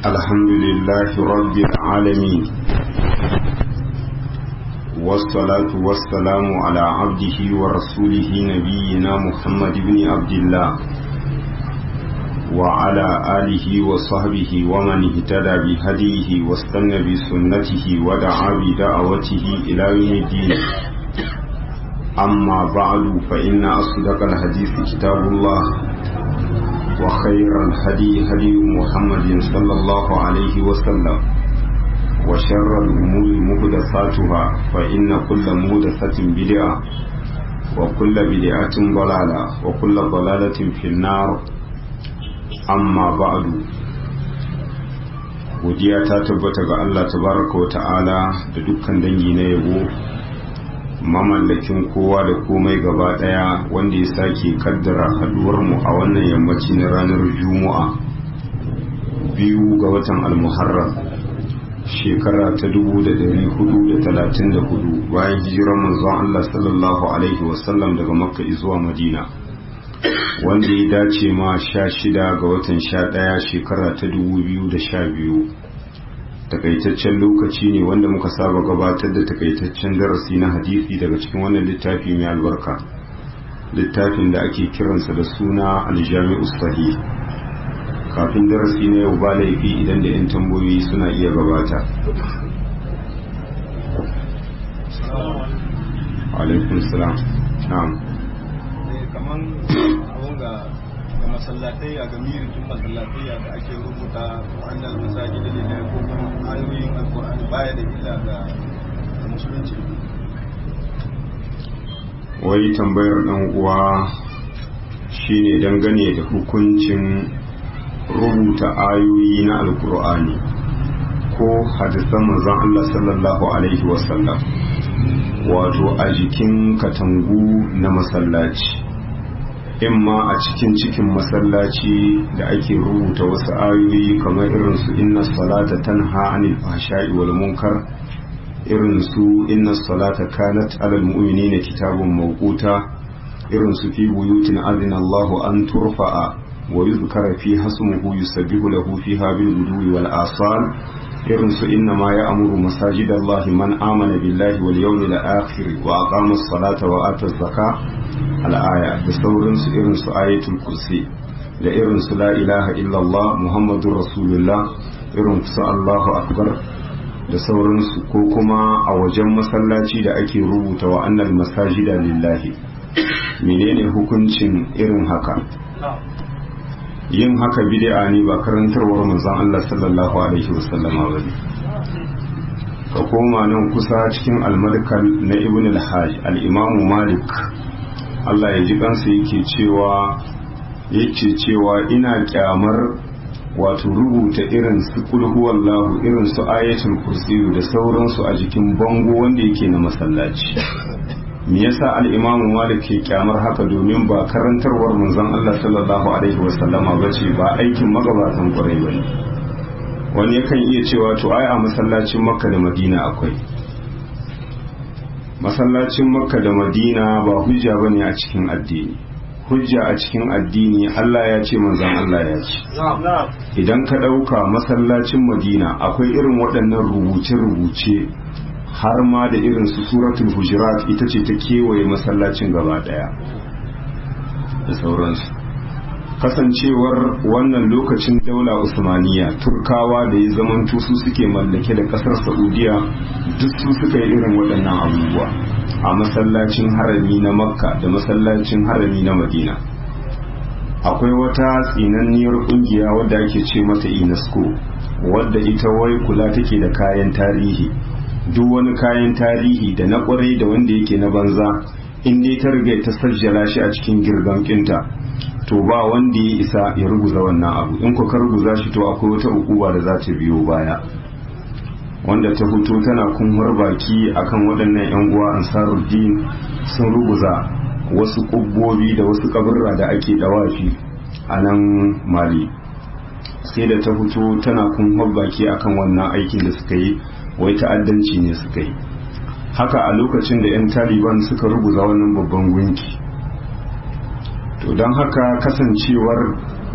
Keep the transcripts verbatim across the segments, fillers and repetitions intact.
الحمد لله رب العالمين والصلاة والسلام على عبده ورسوله نبينا محمد بن عبد الله وعلى آله وصحبه ومن اهتدى بهديه واستنى بسنته ودعا بدعوته إلى يوم الدين. أما بعد فإن أصدق الحديث كتاب الله وخير الهدي هدي محمد صلى الله عليه وسلم وشر الأمور محدثاتها فإن كل محدثة بدعة وكل بدعة ضلالة وكل ضلالة في النار. أما بعد godiya ta tabbata ga Allah tabaraka wa ta'ala da dukkan dangi na yabo, mamallakin kowa da komai gaba daya, wanda ya sake kaddara haduwar mu a wannan yammaci na ranar Juma'a biyu ga watan Al-Muharram shekara ta dubu da dari hudu da talatin da hudu bayan hijirar manzon Allah sallallahu alaihi wasallam daga Makka zuwa Madina, wanda ya dace ma sha shida ga watan sha daya shekara ta dubu biyu da sha biyu. Takaitaccen lokaci ne wanda muka saba gabatar da takaitaccen darasi na hadisi daga cikin wannan littafi mai albarka, littafin da ake kiransa da suna Al-Jami'us Sahih. Kafin darasi na yau ba laifi idan da 'yan tambayoyi suna iya gabata. Alaikun salam. Na'am. Kaman abun ga masallatai a gamirin tun masallatai da ake rubuta wannan masajidi ne da ko kuma ayoyin alkur'ani baya da illa ga musulunci. Wai tambayar dan uwa shine dangane da hukuncin rubuta ayoyi na alkur'ani ko hadisan manzon Allah sallallahu alaihi wasallam wato a jikin katangu na masallaci, imma a cikin cikin masallaci da ake rubuta wasu ayoyi kamar irin su inna salata tanha anil fahsha'i wal munkar, irin su inna salata kanat alal mu'minina kitabun mawquta, irin su fi buyutin adina Allahu an turfa'a wa yuzkara fi hasmuhu yusabbihu lahu fiha bil ghudwi wal asal, irin su inna ma ya'muru masajidallahi man amana billahi wal yawmil akhir wa aqama as-salata wa ata az-zakata al-aya, da sauransu irin su ayatul kursi, da irin su la ilaha illallah muhammadur rasulullah, irin su Allahu akbar da sauransu. Ko kuma a wajen masallaci da ake rubuta wa annal masajida lillahi, menene hukuncin irin haka? Yin haka bid'a ne, ba karantarwar manzon Allah sallallahu alaihi wasallama bane. Ka koma nan kusa cikin al-madkal na ibn al-hajj al-imam malik, Allah ya ji kansa, yake cewa yake cewa ina kyamar wato rubuta irin su kul huwallahu, irin su ayatul kursi da sauransu a jikin bango wanda yake na masallaci. Me yasa al-Imam Malik ke kyamar haka? Domin ba karantarwar manzon Allah sallallahu alaihi wasallama bace, ba aikin magabatan kwarai bane. Wani yakan iya cewa to ai a masallacin Makka da Madina akwai. Masallacin Makka da Madina ba hujja bane a cikin addini. Hujja a cikin addini Allah ya ce, manzon Allah ya ce. Idan ka dauka masallacin Madina akwai irin waɗannan rubuce-rubuce, har ma da irin su suratul hujurat ita ce ta kewaye masallacin gaba daya da sauransu. Kasancewar wannan lokacin daula usmaniya, turkawa da ya zamanto su suke mallake da kasar saudiya, duk su suka yi irin waɗannan abubuwa a masallacin harami na makka da masallacin harami na madina. Akwai wata tsinanniyar kungiya wadda ake ce mata UNESCO, wadda ita wai kula take da kayan tarihi, duk wani kayan tarihi da na kwarai da wanda yake na banza, in dai ta riga ta sajjala shi a cikin girgan kinta, to ba wanda ya isa ya ruguza wannan abu. In ko ka ruguza shi, to akwai wata ukuba da za ta biyo baya, wanda ta fito tana kunhar baki akan waɗannan yan uwa Ansaruddin sun ruguza wasu kubbobi da wasu kaburra da ake dawafi a nan Mali. Sai da ta fito tana kunhar baki akan wannan aikin da suka yi, wai ta'addanci ne suka yi. Haka a lokacin da 'yan Taliban suka ruguza wannan babban gunki. To don haka kasancewar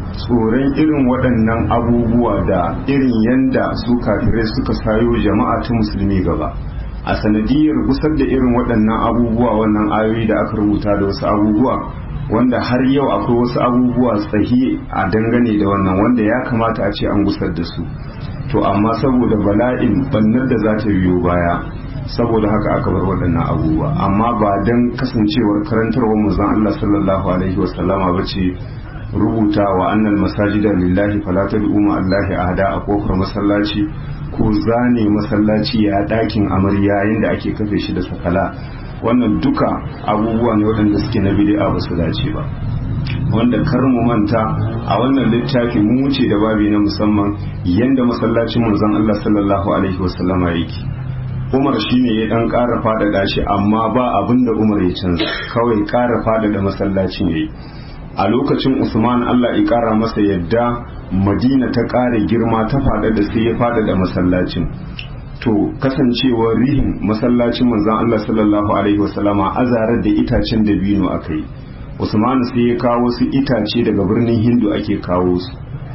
tsoron irin waɗannan abubuwa da irin yanda su kafirai suka sayo jama'a ta musulmi gaba a sanadiyar gusar da irin waɗannan abubuwa wannan ayoyi da aka rubuta da wasu abubuwa wanda har yau akwai wasu abubuwa tsahiye a dangane da wannan wanda ya kamata a ce an gusar da su to amma saboda bala'in bannar da za ta biyo baya saboda haka aka bar waɗannan abubuwa amma ba don kasancewar karantarwar manzon Allah sallallahu alaihi wasallama ba ce rubuta wa annal masajida lillahi fala tad'u ma allahi ahada a kofar masallaci ko zane masallaci ya dakin amarya yayin da ake kafe shi da sakala wannan duka abubuwa ne waɗanda suke na bid'a ba su dace ba wanda kar mu manta a wannan littafi mu wuce da babi na musamman yanda masallacin manzon Allah sallallahu alaihi wasallama yake Umar shine ya dan ƙara faɗaɗa shi amma ba abin da Umar ya canza kawai ƙara faɗaɗa masallacin yayi a lokacin Usman Allah ya ƙara masa yadda Madina ta ƙara girma ta faɗaɗa sai ya faɗaɗa masallacin to kasancewar rihin masallacin manzon Allah sallallahu alaihi wasallama azarar da itacen dabino akai Usman sai ya kawo su itace daga birnin Hindu ake kawo su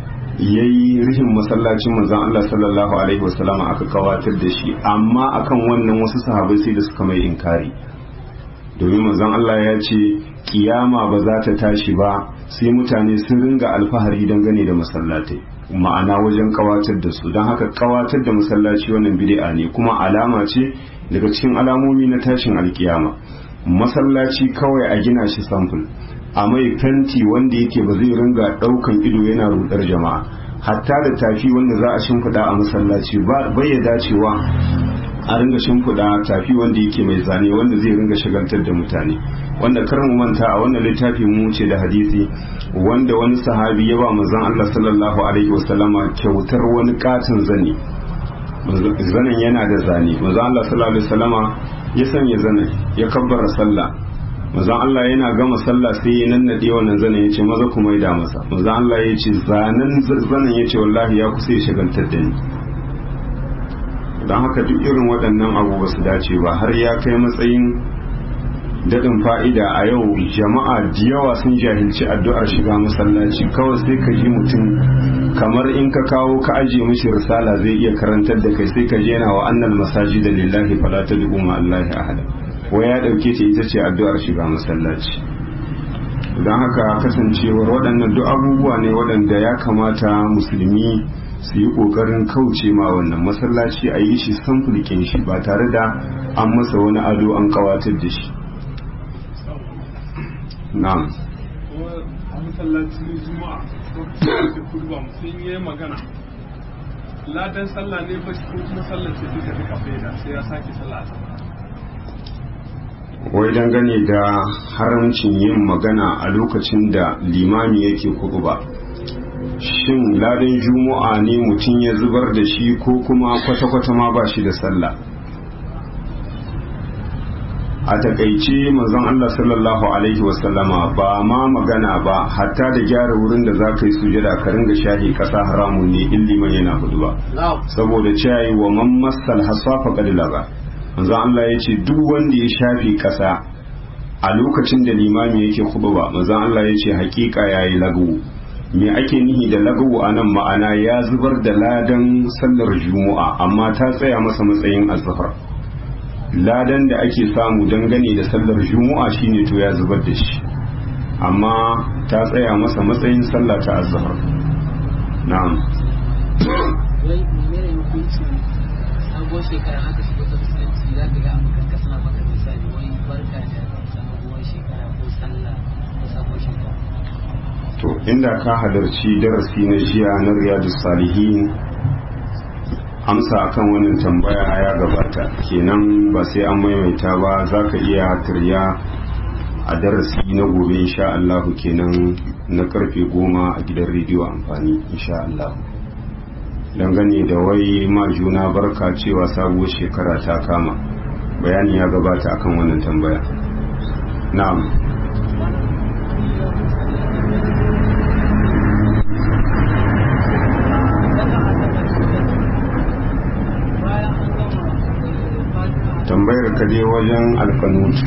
yayi rihin masallacin manzon Allah sallallahu alaihi wasallam aka kawatar da shi amma akan wannan wasu sahabbai sai da suka mai inkari domin manzon Allah ya ce kiyama ba za ta tashi ba sai mutane sun ringa alfahari dangane da masallatai ma'ana wajen kawatar da su don haka kawatar da masallaci wannan bid'a ne kuma alama ce daga cikin alamomi na tashin alkiyama masallaci kawai a gina shi sample a mai fenti wanda yake ba zai ringa daukan ido yana rudar jama'a hatta da tafi wanda za a shimfiɗa a masallaci ba bai ya dacewa a ringa shimfiɗa tafi wanda yake mai zane wanda zai ringa shagaltar da mutane wanda kar mu manta a wannan littafi mu ce da hadisi wanda wani sahabi ya ba manzon Allah sallallahu alaihi wasallama kyautar wani katin zane zanen yana da zane manzon Allah sallallahu alaihi wasallama ya sanya zanen ya kabbara sallah manzon Allah yana gama sallah sai ya nannade wannan zanen yace maza ku maida masa manzon Allah yace zanen zanen yace wallahi ya kusa ya shagaltar da ni dan haka duk irin waɗannan abu ba su dace ba har ya kai matsayin dadin fa'ida a yau jama'a da yawa sun jahilci addu'ar shiga masallaci kawai sai ka ji mutum kamar in ka kawo ka aje mishi risala zai iya karantar da kai sai ka je yana wa annal masajida lillahi fala tad'u ma allahi ahada wai ya dauke ta ita ce addu'ar shiga masallaci don haka kasancewar waɗannan duk abubuwa ne waɗanda ya kamata musulmi su yi ƙoƙarin kauce ma wannan masallaci a yi shi samfurkin shi ba tare da an masa wani ado an kawatar da shi na'am a masallacin juma'a da kurba sun yi magana ladan sallah ne ba shi ko kuma sallar ce duka duka faida sai ya sake sallah wai dangane da haramcin yin magana a lokacin da limami yake kuɗuba shin ladan juma'a ne mutum ya zubar da shi ko kuma kwata-kwata ma ba shi da sallah a takaice manzon Allah sallallahu alaihi wasallama ba ma magana ba hatta da gyara wurin da za ka yi sujada ka ringa shahi kasa haramun ne in liman yana hudu ba saboda cewa wa man massal hasafa qad laga manzon Allah ya ce duk wanda ya shafi kasa a lokacin da limami yake khutba manzon Allah ya ce hakika yayi lagu me ake nihi da lagu anan ma'ana ya zubar da ladan sallar juma'a amma ta tsaya masa matsayin azhar ladan da ake samu dangane da sallar juma'a shine to ya zubar da shi amma ta tsaya masa matsayin sallah ta azhar na'am wai menene hukuncin sabuwar shekara haka shiga ta musulunci za ka ga abokan ka suna maka misali wai barka da sabuwar shekara ko sallah ko sabuwar shekara to inda ka halarci darasi na jiya na riyadus salihin amsa akan wannan tambaya ya gabata kenan ba sai an maimaita ba za ka iya turya a darasi na gobe insha Allah kenan na karfe goma a gidan rediyo amfani insha Allah dangane da wai ma juna barka cewa sabuwar shekara ta kama bayani ya gabata akan wannan tambaya na'am tambayar ka dai wajen alkanutu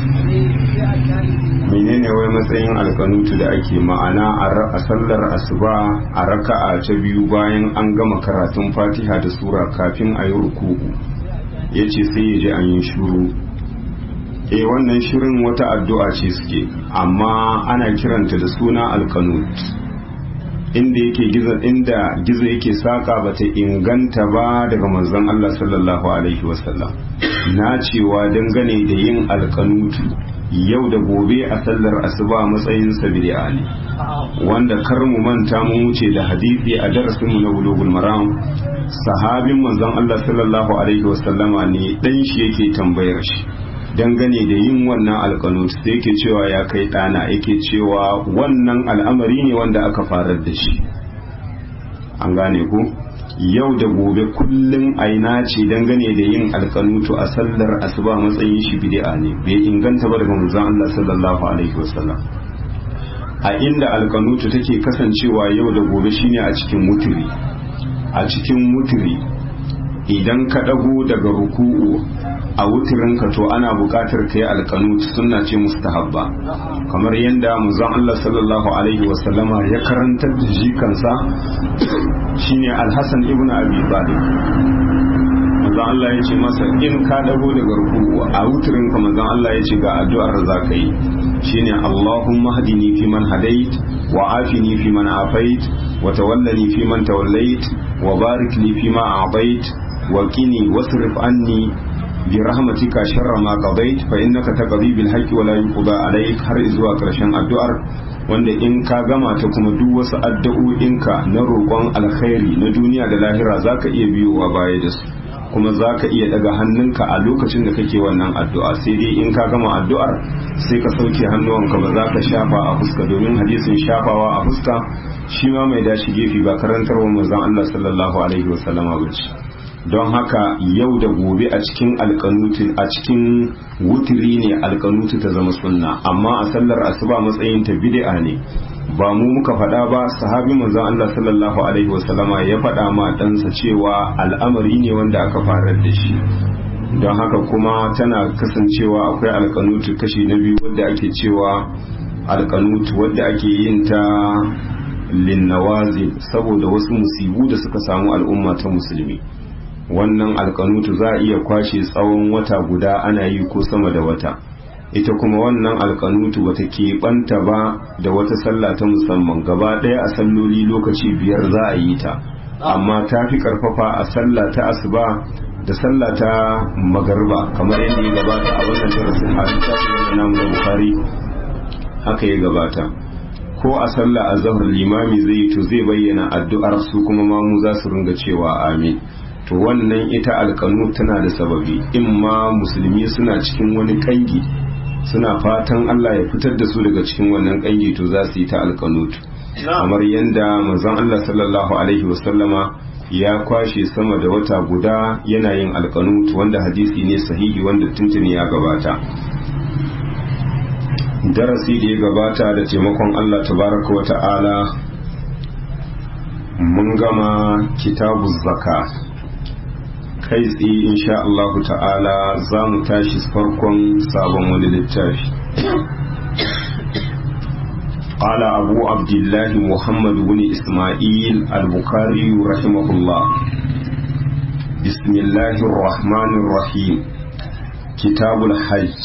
menene wai matsayin alkanutu da ake ma'ana a sallar asuba a raka'a ta biyu bayan an gama karatun fatiha da sura kafin a yi ruku'u ya ce sai ya ji an yi shuru eh wannan shirin wata addu'a ce suke amma ana kiranta da suna alkanut inda yake gizo inda gizo yake saka bata inganta ba daga manzon Allah sallallahu alaihi wasallam na cewa dangane da yin alkanutu yau da gobe a sallar asuba matsayin bid'a ne wanda kar mu manta mu wuce da hadisi a darasin mu na bulugul maram sahabin manzon Allah sallallahu alaihi wasallama ne dan shi yake tambayar shi dangane da yin wannan alkanut sai yake cewa ya kai dana yake cewa wannan al'amari ne wanda aka farar da shi an gane ku yau da gobe kullum aina ce dangane da yin alkanutu a sallar asuba matsayin shi bid'a ne bai inganta ba daga manzon Allah sallallahu alaihi wasallam a inda alkanutu take kasancewa yau da gobe shine a cikin mutiri a cikin mutiri idan ka dago daga ruku'u a wutirinka to ana buƙatar kai alkanut sunna ce mustahabba kamar yadda manzon Allah sallallahu alaihi wasallama ya karantar da jikansa shine Al-Hasan ibn Abi Talib manzon Allah ya ce masa in ka dago daga ruku'u a wutirinka manzon Allah ya ce ga addu'ar da zaka yi shine Allahumma hadini fi man hadait wa afini fi man afait wa tawallani fi man tawallait wa barik li fi ma a'tait wa qini wasrif anni bi rahmatika sharra ma qadait fa innaka taqdi bil haqqi wa la yuqda alayk har zuwa karshen addu'ar wanda in ka gama ta kuma duk wasu addu'o'inka na roƙon alkhairi na duniya da lahira zaka iya biyowa baya da su kuma zaka iya daga hannunka a lokacin da kake wannan addu'a sai dai in ka gama addu'ar sai ka sauke hannuwanka ba za ka shafa a fuska domin hadisin shafawa a fuska shi ma mai dashi gefe ba karantarwa manzon Allah sallallahu alaihi wasallama bace don haka yau da gobe a cikin alkanuti a cikin wutiri ne alkanuti ta zama sunna amma a sallar asuba matsayin ta bid'a ne ba mu muka faɗa ba sahabi manzon Allah sallallahu alaihi wasallama ya faɗa ma ɗansa cewa al'amari ne wanda aka farar da shi don haka kuma tana kasancewa akwai alkanuti kashi na biyu wanda ake cewa alkanuti wanda ake yin ta linnawazil saboda wasu musibu da suka samu al'umma ta musulmi wannan alkanutu za a iya kwashe tsawon wata guda ana yi ko sama da wata ita kuma wannan alkanutu bata keɓanta ba da wata sallah ta musamman gaba ɗaya a salloli lokaci biyar za a yi ta amma ta fi karfafa a sallah ta asuba da sallah ta magarba kamar yadda ya gabata a wannan darasin hadisa da namu da bukhari haka ya gabata ko a sallah azhar limami zai to zai bayyana addu'ar su kuma mamu za su ringa cewa amin to wannan ita alkanu tana da sababi in ma musulmi suna cikin wani kangi suna fatan Allah ya fitar da su daga cikin wannan kangi to za su yi ta alkanut kamar yadda manzon Allah sallallahu alaihi wasallama ya kwashe sama da wata guda yana yin alkanut wanda hadisi ne sahihi wanda tuntuni ya gabata darasi da ya gabata da taimakon Allah tabaraka wa ta'ala mun gama kitabu zaka kai tsaye insha Allah ta'ala za mu tashi farkon sabon wani littafi قال أبو عبد الله محمد بن إسماعيل البخاري رحمه الله بسم الله الرحمن الرحيم كتاب الحج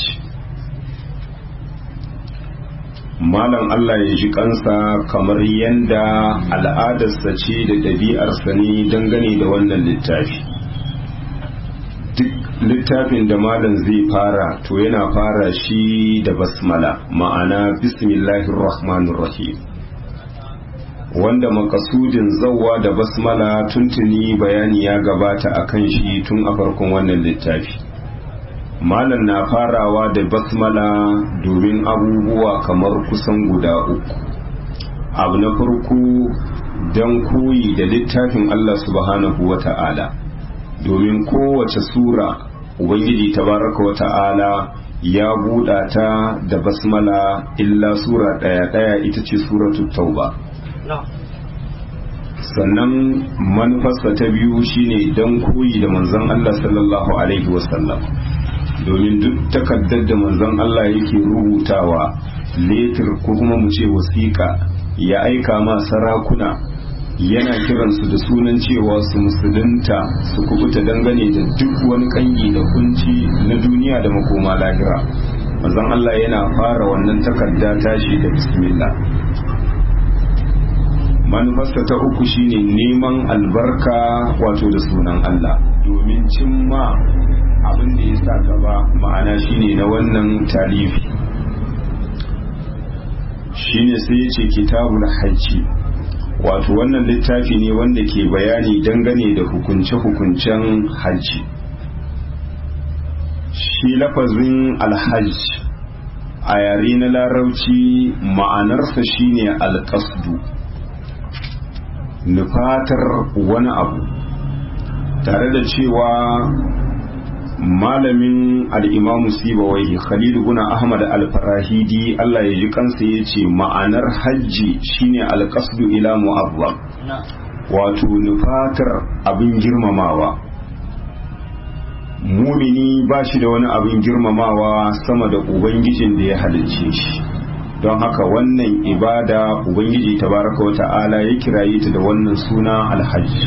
malam Allah ya ji kansa kamar yanda al'adarsa ce da ɗabi'arsa ne dangane da wannan littafi duk littafin da malam zai fara to yana fara shi da basmala ma'ana bismillahir rahmanir rahim wanda makasudin zawwa da basmala tuntuni bayani ya gabata akan shi tun a farkon wannan littafi malam na farawa da basmala domin abubuwa kamar kusan guda uku abu na farko don koyi da littafin Allah subhanahu wa ta'ala domin kowace sura ubangiji tabaraka wa ta'ala ya buɗa ta da basmala illa sura ɗaya ɗaya ita ce suratul tauba sannan manufarsa ta biyu shine don koyi da manzon Allah sallallahu alaihi wasallam domin duk takaddar da manzon Allah yake rubutawa letter ko kuma mu ce wasiƙa ya aika ma sarakuna yana kiransu da sunan cewa su musulunta su kubuta dangane da duk wani kangi da kunci na duniya da makoma lahira. manzon Allah yana fara wannan takarda tashi da bismillah. manufarsa ta uku shine neman albarka wato da sunan Allah domin cimma abin da ya sa gaba, ma'ana shine na wannan talifi shine sai ya ce kitabul hajji, wato wannan littafi ne wanda ke bayani dangane da hukunce-hukuncen hajji. Shi lafazin alhajj a yare na larauci ma'anarsa shine alƙasdu, nufatar wani abu, tare da cewa malamin al'imamu sibawai Khalil ibn Ahmad al-Farahidi Allah ya ji kansa ya ce ma'anar hajji shine alƙasdu ila mu'azzam, wato nufatar abin girmamawa. Mumini ba shi da wani abin girmamawa sama da ubangijin da ya halicce shi, don haka wannan ibada ubangiji tabaraka wa ta'ala ya kiraye ta da wannan suna alhajji.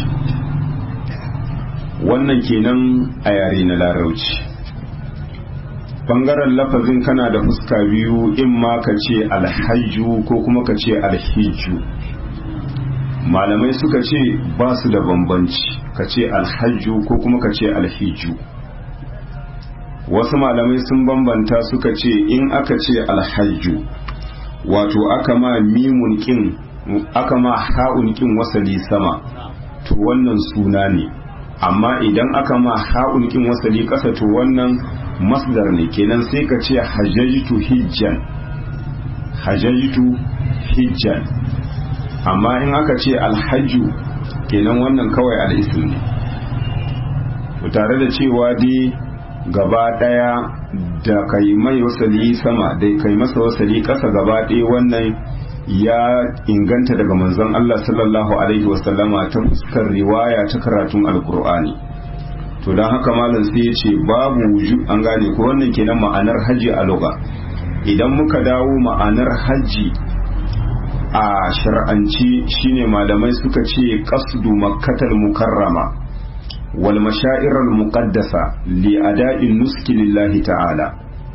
Wannan kenan a yare na larauci. Bangaren lafazin kana da fuska biyu, in ma ka ce alhajju ko kuma ka ce alhijju. Malamai suka ce ba su da bambanci, ka ce alhajju ko kuma ka ce alhijju. Wasu malamai sun bambanta suka ce in aka ce alhajju wato aka ma mimun kin aka ma ha'un kin wasali sama, to wannan suna ne, amma idan aka ma ha'un kin wasali kasa to wannan masdar ne, kenan sai ka ce hajjajtu hijjan, hajjajtu hijjan. Amma in aka ce alhajju kenan wannan kawai al'isim ne. To tare da cewa dai gaba daya da kai mai wasali sama da kai masa wasali kasa gaba daya wannan ya inganta daga manzon Allah sallallahu alaihi wasallama ta fuskar riwaya ta karatun alkur'ani. To don haka malam sai ya ce babu wujub, an gane ko wannan kenan ma'anar haji a lugha. Idan muka dawo ma'anar haji a shar'anci shine malamai suka ce qasdu makkatal mukarrama wal mashaa'ir al muqaddasa li ada'i nuski lillahi ta'ala.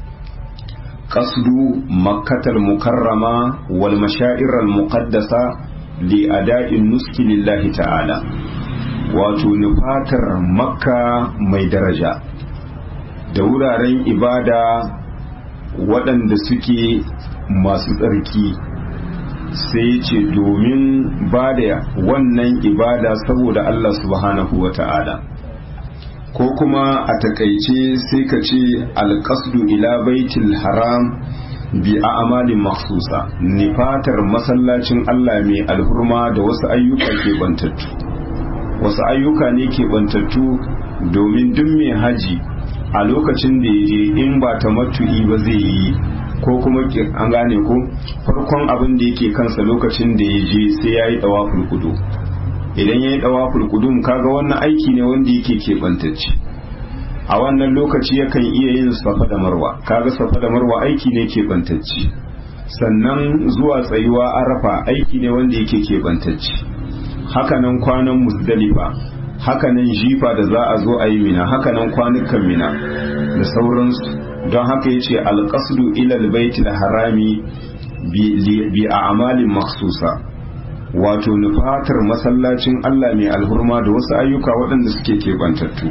qasdu makkatal mukarrama wal mashaa'ir al muqaddasa li ada'i nuski lillahi ta'ala, wato nufatar makka mai daraja da wuraren ibada waɗanda suke masu tsarki, sai ce domin ba da wannan ibada saboda Allah subhanahu wa ta'ala. Ko kuma a takaice sai ka ce alƙasdu ila baitul haram bi a'malin makhsusa, nifatar masallacin Allah mai alhurma da wasu ayyuka ke bantattu. Wasu ayyuka ne ke bantattu domin duk mai haji a lokacin da ya je in ba tamattu'i ba zai yi, ko kuma an gane ko farkon abin da yake kansa lokacin da ya je sai ya yi dawaful qudum. Idan ya yi dawaful qudum kaga wannan aiki ne wanda yake keɓantacce. A wannan lokaci yakan iya yin safa da marwa, kaga safa da marwa aiki ne keɓantacce. Sannan zuwa tsayuwa arafa aiki ne wanda yake keɓantacce. Hakanan kwanan musdalifa, hakanan jifa da za a zo a yi mina, hakanan kwanukan mina da sauransu. Don haka ya ce alƙasdu ilal baitul harami bi a amalin maksusa, wato nufatar masallacin Allah mai alhurma da wasu ayyuka waɗanda suke keɓantattu.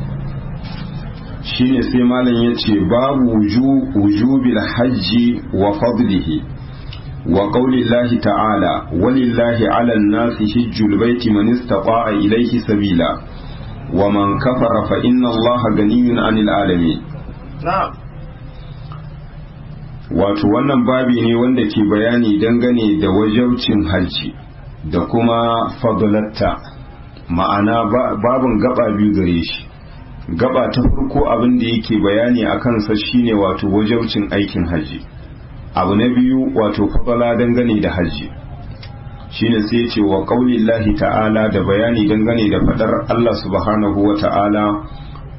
Shine sai malam ya ce babu wujubil hajji wa fadlihi wa qaulillahi ta'ala walillahi 'alan nasi hijjul baiti man istata'a ilayhi sabila wa man kafara fa inna Allaha ganiyyun 'anil 'alamin. Wato wannan babi ne wanda ke bayani dangane da wajaucin hajji da kuma fadlatta, ma'ana babin gaba biyu gare shi. Gaba ta farko abin da yake bayani a kansa shine wato wajaucin aikin hajji. Abu na biyu wato fadala dangane da hajji shine sai ce wa qaulillahi ta'ala, da bayani dangane da fadar Allah subhanahu wa ta'ala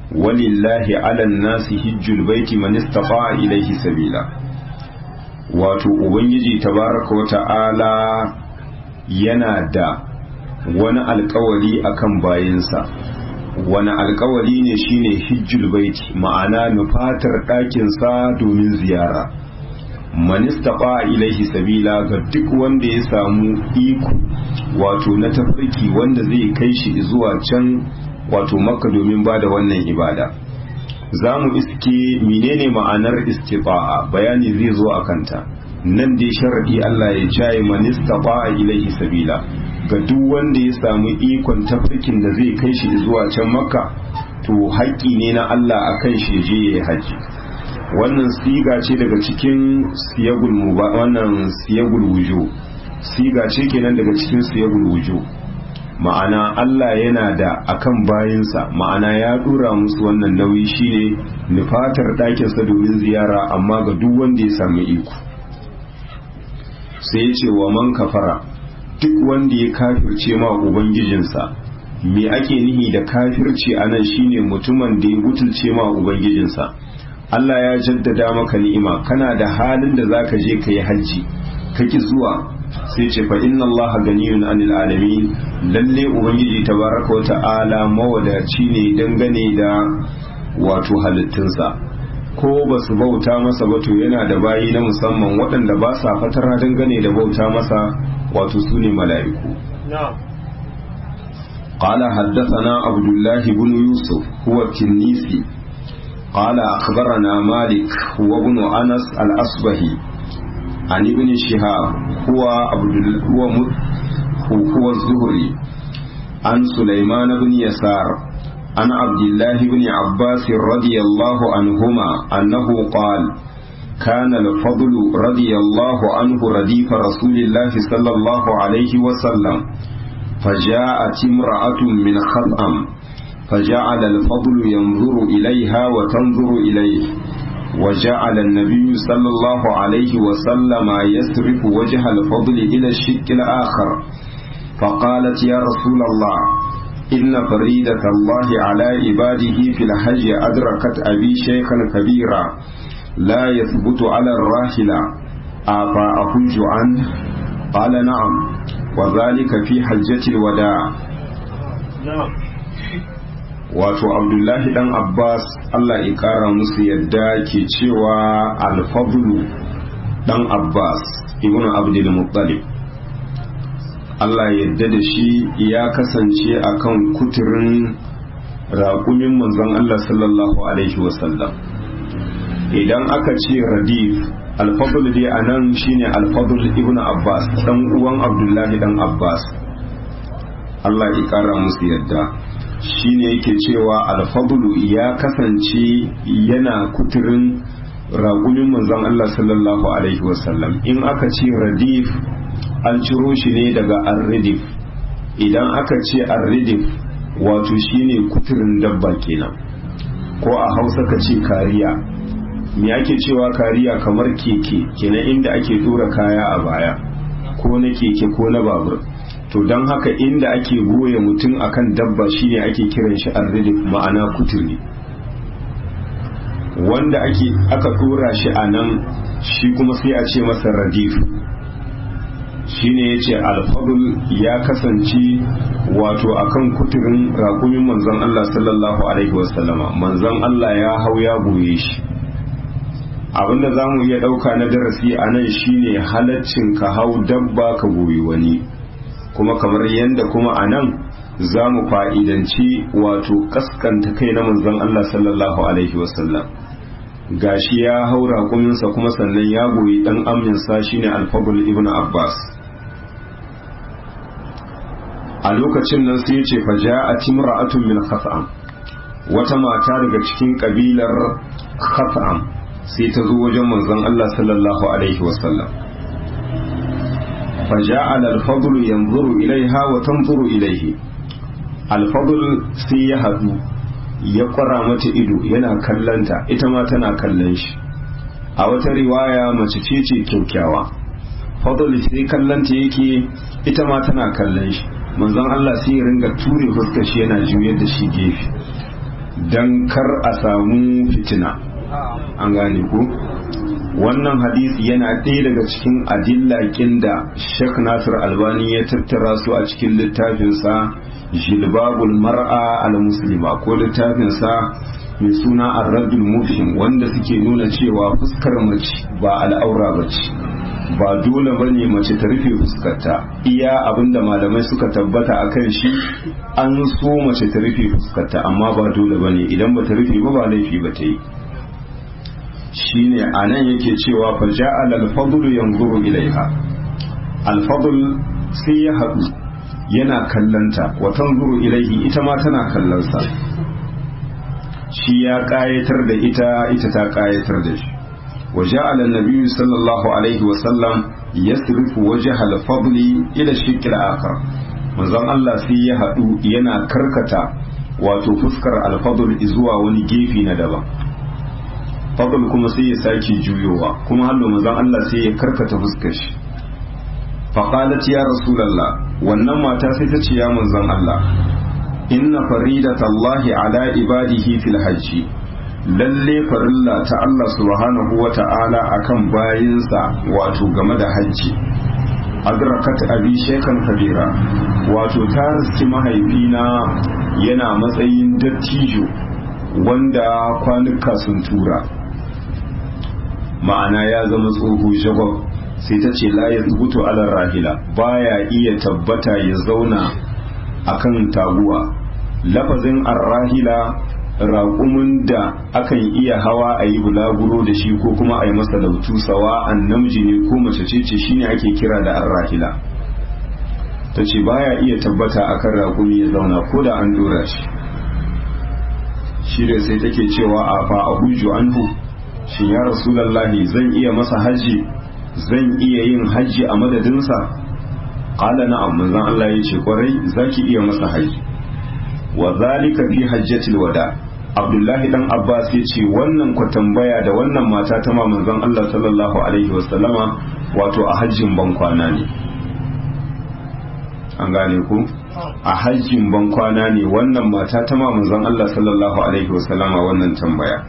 walillahi ala nasi hijjul baiti man istata'a ilayhi sabila. Wato ubangiji tabaraka wa ta'ala yana da wani alkawari akan bayinsa. Wani alkawari ne shine hijjul baiti, ma'ana nufatar ɗakinsa domin ziyara. Man istata'a ilayhi sabila, ga duk wanda ya samu iko wato na tafarki wanda zai kai shi zuwa can wato makka domin ba da wannan ibada. Za mu iske menene ma'anar istita'a, bayani zai zo a kanta. Nan dai sharadi Allah ya jaye man istata'a ilayhi sabila, ga duk wanda ya samu ikon tafarkin da zai kai shi zuwa can makka, to haƙƙi ne na Allah akan shi je ya haji. Wannan siga ce daga cikin siyagul muba, wannan siyagul wuju, siga ce kenan daga cikin siyagul wuju. Ma'ana Allah yana da akan bayinsa, ma'ana ya dura musu wannan nauyi shine nufatar ɗakinsa domin ziyara, amma ga duk wanda ya samu iko. Sai ya ce wa man kafara, duk wanda ya kafirce ma ubangijinsa. Me ake nihi da kafirci anan shine mutumin da ya butulce ma ubangijinsa. Allah ya jaddada maka ni'ima, kana da halin da zaka je kai haji kaki zuwa, sai ce fa inna Allah ganiyun anil alamin, lalle ubangiji tabaraka wa ta'ala mawadaci ne dangane da wato halittunsa. Ko ba su bauta masa ba to yana da bayi na musamman waɗanda ba sa fatara dangane da bauta masa, wato su ne mala'iku. قال حدثنا عبد الله بن يوسف هو التنيسي قال أخبرنا مالك هو ابن أنس الأصبهي عن ابن شهاب هو عبد هو هو الزهري عن سليمان بن يسار عن عبد الله بن عباس رضي الله عنهما أنه قال كان الفضل رضي الله عنه رديف رسول الله صلى الله عليه وسلم فجاءت امرأة من خطأم فجعل الفضل ينظر إليها وتنظر إليه وجعل النبي صلى الله عليه وسلم يصرف وجه الفضل إلى الشق الآخر فقالت يا رسول الله إن فريدة الله على عباده في الحج أدركت أبي شيخا كبيرا لا يثبت على الراحلة أفا أحج عنه قال نعم وذلك في حجة الوداع. نعم. wato abdullahi dan abbas Allah ya kara musu yadda ke cewa alfadlu dan abbas ibn abdul muttalib Allah yadda da shi ya kasance akan kuturin raƙumin manzon Allah sallallahu alaihi wasallam. Idan aka ce radif, alfadl dai anan shine alfadl ibn abbas dan uwan abdullahi dan abbas Allah ya kara musu yadda. Shine yake cewa alfadlu ya kasance yana kuturin raƙumin manzon Allah sallallahu alaihi wasallam. In aka ce radif an ciro shi ne daga arridif. Idan aka ce arridif wato shine kuturin dabba kenan, ko a hausa ka ce kariya. Me ake cewa kariya? Kamar keke kenan, inda ake dora kaya a baya, ko na keke ko na babur. To don haka inda ake goya mutum akan dabba shine ake kiran shi arridif, ma'ana kuturi. Wanda ake aka dora shi a nan shi kuma sai a ce masa radif. Shine yace alfadl ya kasance wato akan kuturin raƙumin manzon Allah sallallahu alaihi wasallama. Manzon Allah ya hau ya goye shi. Abinda zamu iya dauka na darasi a nan shine halaccin ka hau dabba ka goyi wani. Kuma kamar yadda kuma a nan za mu fa'idanci wato kaskanta kai na manzon Allah sallallahu Alaihi wasallam. Gashi ya haura kuminsa kuma sannan ya goyi ɗan aminsa shine alfabul ibn Abbas. A lokacin nan sai ce faja a timra'atun min khaf'am, wata mata daga cikin ƙabilar khaf'am sai ta zo wajen manzon Allah sallallahu Alaihi wasallam. فجعل الفضل ينظر إليها وتنظر إليه. الفضل sai ya hadu ya kwara mata ido yana kallanta, ita ma tana kallon shi. A wata riwaya mace ce ce kyaukyawa. Fadl sai kallanta yake, ita ma tana kallon shi. Manzon Allah sai ya ringa ture fuskar shi yana juyar da shi gefe. don kar a samu fitina. An gane ku wannan hadisi yana ɗaya daga cikin adillakin da Sheikh Nasir Albani ya tattara su a cikin littafinsa Jilbabul Mar'a al-Muslima ko littafinsa mai suna Ar-Raddul Mufhim, wanda suke nuna cewa fuskar mace ba al'aura bace, ba dole bane mace ta rufe fuskarta. Iya abinda malamai suka tabbata akan shi, an so mace ta rufe fuskarta amma ba dole bane, idan ba ta rufe ba ba laifi ba ta yi. Shine anan yake cewa fa ja'ala al-fadl yanzuru ilaiha, al-fadl sai ya haɗu yana kallanta, wa tanzuru ilaihi ita ma tana kallonsa. Shi ya kayatar da ita, ita ta kayatar da shi. wa ja'ala an-nabiy sallallahu alaihi wa sallam yasrifu wajha al-fadli ila shiqq al-akhar, manzon Allah sai ya haɗu yana karkata wato fuskar al-fadl zuwa wani gefe na daban. fadl kuma sai ya sake juyowa, kuma hallo manzon Allah sai ya karkata fuskar shi. faqalat ya rasulullah, wannan mata sai ta ce ya manzon Allah, inna faridatallahi ala ibadihi fil hajji, lalle farilla ta Allah subhanahu wa ta'ala akan bayinsa wato game da hajji, adrakat abi shekan kabira, wato ta riski mahaifina yana matsayin dattijo wanda kwanuka sun tura, ma'ana ya zama tsoho shagwab. sai ta ce la ya zubutu ala rahila, baya iya tabbata ya zauna akan taguwa. lafazin arrahila raƙumin da akan iya hawa a yi bulaguro da shi ko kuma a yi masa lautu, sawa'an namiji ne ko mace ce ce shine ake kira da arrahila. ta ce baya iya tabbata akan raƙumi ya zauna ko da an dora shi. shi da sai take cewa a fa abuju anhu, shin ya rasulallahi zan iya masa haji, zan iya yin haji a madadinsa? qala na'am, manzon Allah ya ce kwarai zaki iya masa haji. wa zalika fi hajjatil wada, Abdullahi dan Abbas ya ce wannan ku tambaya da wannan mata ta ma manzon Allah sallallahu alaihi wasallama wato a hajjin ban kwana ne. an gane ku, a hajjin ban kwana ne wannan mata ta ma manzon Allah sallallahu alaihi wasallama wannan tambaya.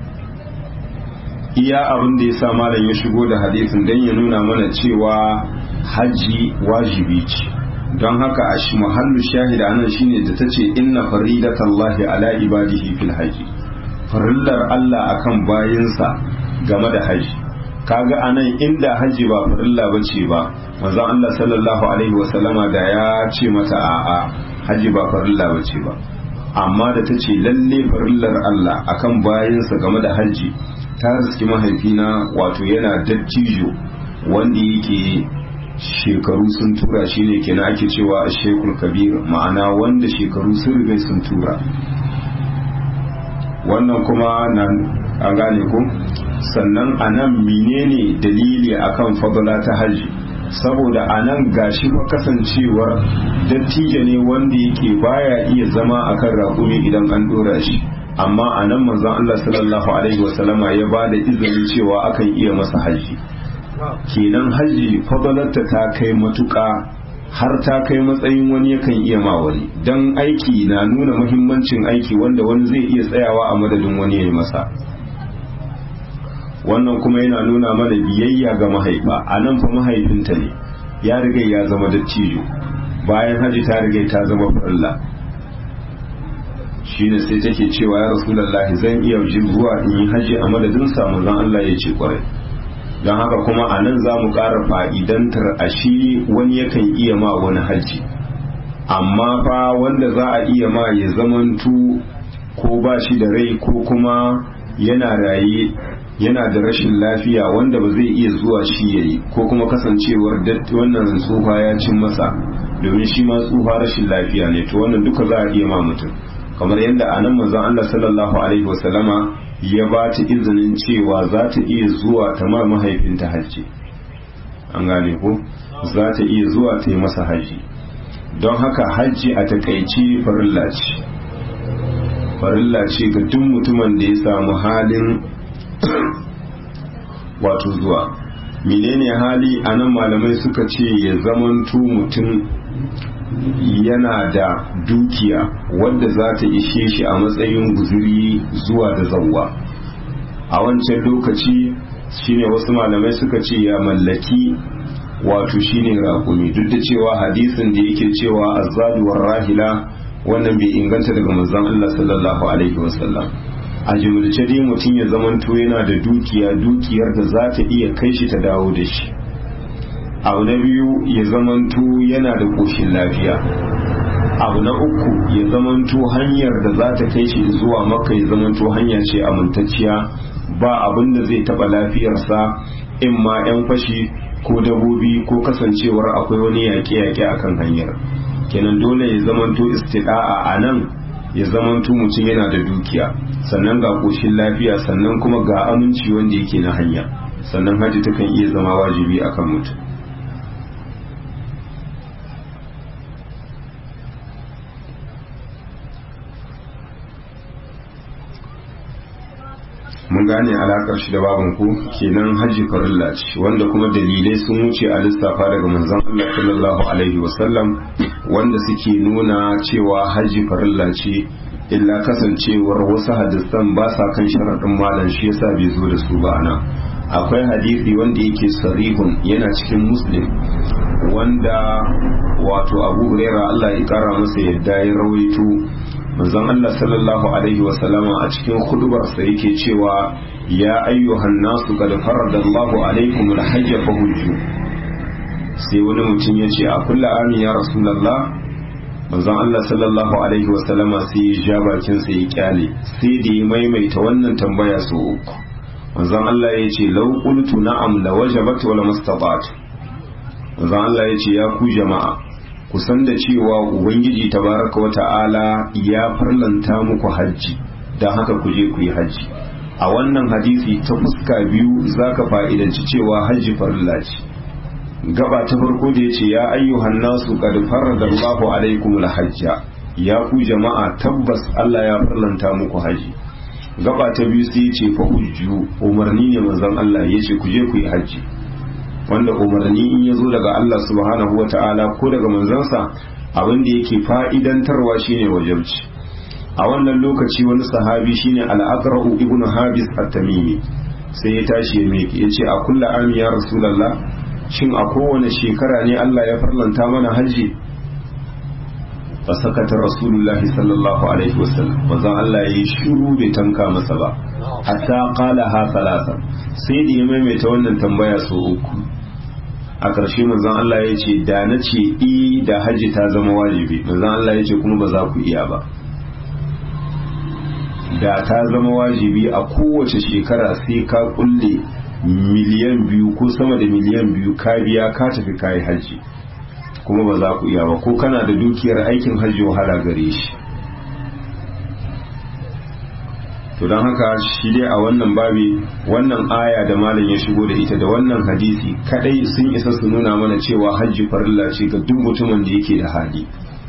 iya abin da ya sa malam ya shigo da hadisin dan ya nuna mana cewa haji wajibi ce, don haka a shi muhallu shahida anan shine da tace inna faridatallahi ala ibadihi fil haji, farillar Allah akan bayinsa game da haji. kaga anan inda haji ba farilla bace ba, manzon Allah sallallahu alaihi wasallama da ya ce mata a'a haji ba farilla bace ba, amma da tace lalle farillar Allah akan bayinsa game da haji, ta riski mahaifina wato yana dattijo wanda yake shekaru sun tura, shi ne kenan ake cewa a shekul kabir, ma'ana wanda shekaru sun riga sun tura. wannan kuma nan an gane ku. sannan anan menene dalili akan fadala ta haji, saboda anan gashi fa kasancewar dattijo ne wanda yake baya iya zama akan raƙumi idan an dora shi, amma anan manzon Allah sallallahu alaihi wasallama ya bada izinin cewa akan iya masa haji. kenan haji fadalarta ta kai matuƙa har ta kai matsayin wani yakan iya ma wani, dan aiki na nuna muhimmancin aiki wanda wani zai iya tsayawa a madadin wani ya yi masa. wannan kuma yana nuna mana biyayya ga mahaifa. a nan fa mahaifinta ne ya riga ya zama dattijo, bayan haji ta riga ta zama farilla. shine sai take cewa ya rasulullahi zan iya zuwa in yi haji a madadin sa? manzon Allah ya ce kwarai. don haka kuma a nan za mu ƙara fa'idantar a shi wani yakan iya ma wani hajji, amma fa wanda za a iya ma ya zamantu ko ba shi da rai ko kuma yana raye yana da rashin lafiya wanda ba zai iya zuwa shi yayi, ko kuma kasancewar wannan tsufa ya cin masa, domin shi ma tsufa rashin lafiya ne, to wannan duka za a iya ma mutum, kamar yadda a nan manzon Allah sallallahu alaihi wasallama ya ba ta izinin cewa za ta iya zuwa ta ma mahaifinta hajji. an gane ko, za ta iya zuwa ta yi masa hajji. don haka hajji a takaici farilla ce, farilla ce ga duk mutumin da ya samu halin wato zuwa. menene hali anan malamai suka ce ya zamanto mutum yana da dukiya wadda za ta ishe shi a matsayin guzuri zuwa da zawwa. A wancan lokaci shine wasu malamai suka ce ya mallaki wato shine raƙumi, duk da cewa hadisin da yake cewa azzadu war rahila wannan bai inganta daga manzon Allah sallallahu alaihi wasallam. A jumlace dai mutum ya zamanto yana da dukiya dukiyar da za ta iya kai shi ta dawo da shi. Abu na biyu ya zamanto yana da ƙoshin lafiya. Abu na uku ya zamanto hanyar da za ta kai shi zuwa Makka ya zamanto hanya ce amintacciya, ba abin da zai taɓa lafiyarsa, in ma 'yan fashi ko dabobi ko kasancewar akwai wani yaƙe-yaƙe akan hanyar. Kenan dole ya zamanto istida'a a nan ya zamanto mutum yana da dukiya, sannan ga ƙoshin lafiya, sannan kuma ga aminci wanda yake na hanya, sannan hajji takan iya zama wajibi akan mutum. mun gane alakar shi da baban ku kenan hajji farilla ce, wanda kuma dalilai sun wuce a lissafa daga manzon Allah sallallahu alaihi wasallam wanda suke nuna cewa hajji farilla ce, illa kasancewar wasu hadisan ba sa kan sharadin malam shi yasa bai zo da su ba ana. Akwai hadisi wanda yake sarihun yana cikin Muslim wanda wato Abu Hurairah Allah ya kara masa yadda ya rawaito manzon Allah sallallahu alaihi wa sallama a cikin khutbarsa yake cewa ya ayyuhan nasu qad faradallahu alaikum alhajj fahujju. Sai wani mutum ya ce a kullu amin ya rasulullah. Manzon Allah sallallahu alaihi wa sallama sai ya ja bakin sa ya kyale, sai da ya maimaita wannan tambaya sau uku. Manzon Allah ya ce law qultu na'am la wajabat wa lamastata'at. Manzon Allah ya ce ya ku jama'a kusan da cewa ubangiji tabaraka wa ta'ala ya farlanta muku hajji, don haka ku je ku yi hajji. A wannan hadisi ta fuska biyu zaka fa'idanci cewa hajji farilla ce. Gaba ta farko da yace ya ayyuhan nasu qad faradallahu alaikumul hajja, ya ku jama'a tabbas Allah ya farlanta muku hajji. Gaba ta biyu sai yace fa hujju, umarni ne manzon Allah yace ku je ku yi hajji, wanda umarni in ya zo daga Allah subhanahu wa ta'ala ko daga manzansa abin da yake fa'idantarwa shine wajibci. A wannan lokaci wani sahabi shine al-Aqra'u ibn Habis at-Tamimi sai ya tashi ya miƙe yace a kullu ami ya rasulullah, shin a kowane shekara ne Allah ya farlanta mana haji? Fa sakata rasulullahi sallallahu alaihi wasallam, manzon Allah yayi shiru bai tanka masa ba hatta qala ha salasa, sai da ya maimaita wannan tambaya sau uku. A ƙarshe manzon Allah ya ce da na ce i da hajji ta zama wajibi, manzon Allah ya ce kuma ba za ku iya ba. Da ta zama wajibi a kowace shekara sai ka kulle miliyan biyu ko sama da miliyan biyu ka biya ka tafi kayi hajji, kuma ba za ku iya ba, ko kana da dukiyar aikin hajji wahala gare shi. To don haka shi dai a wannan babi wannan aya da malam ya shigo da ita da wannan hadisi kadai sun isa su nuna mana cewa hajji farilla ce ga duk mutumin da yake da hali.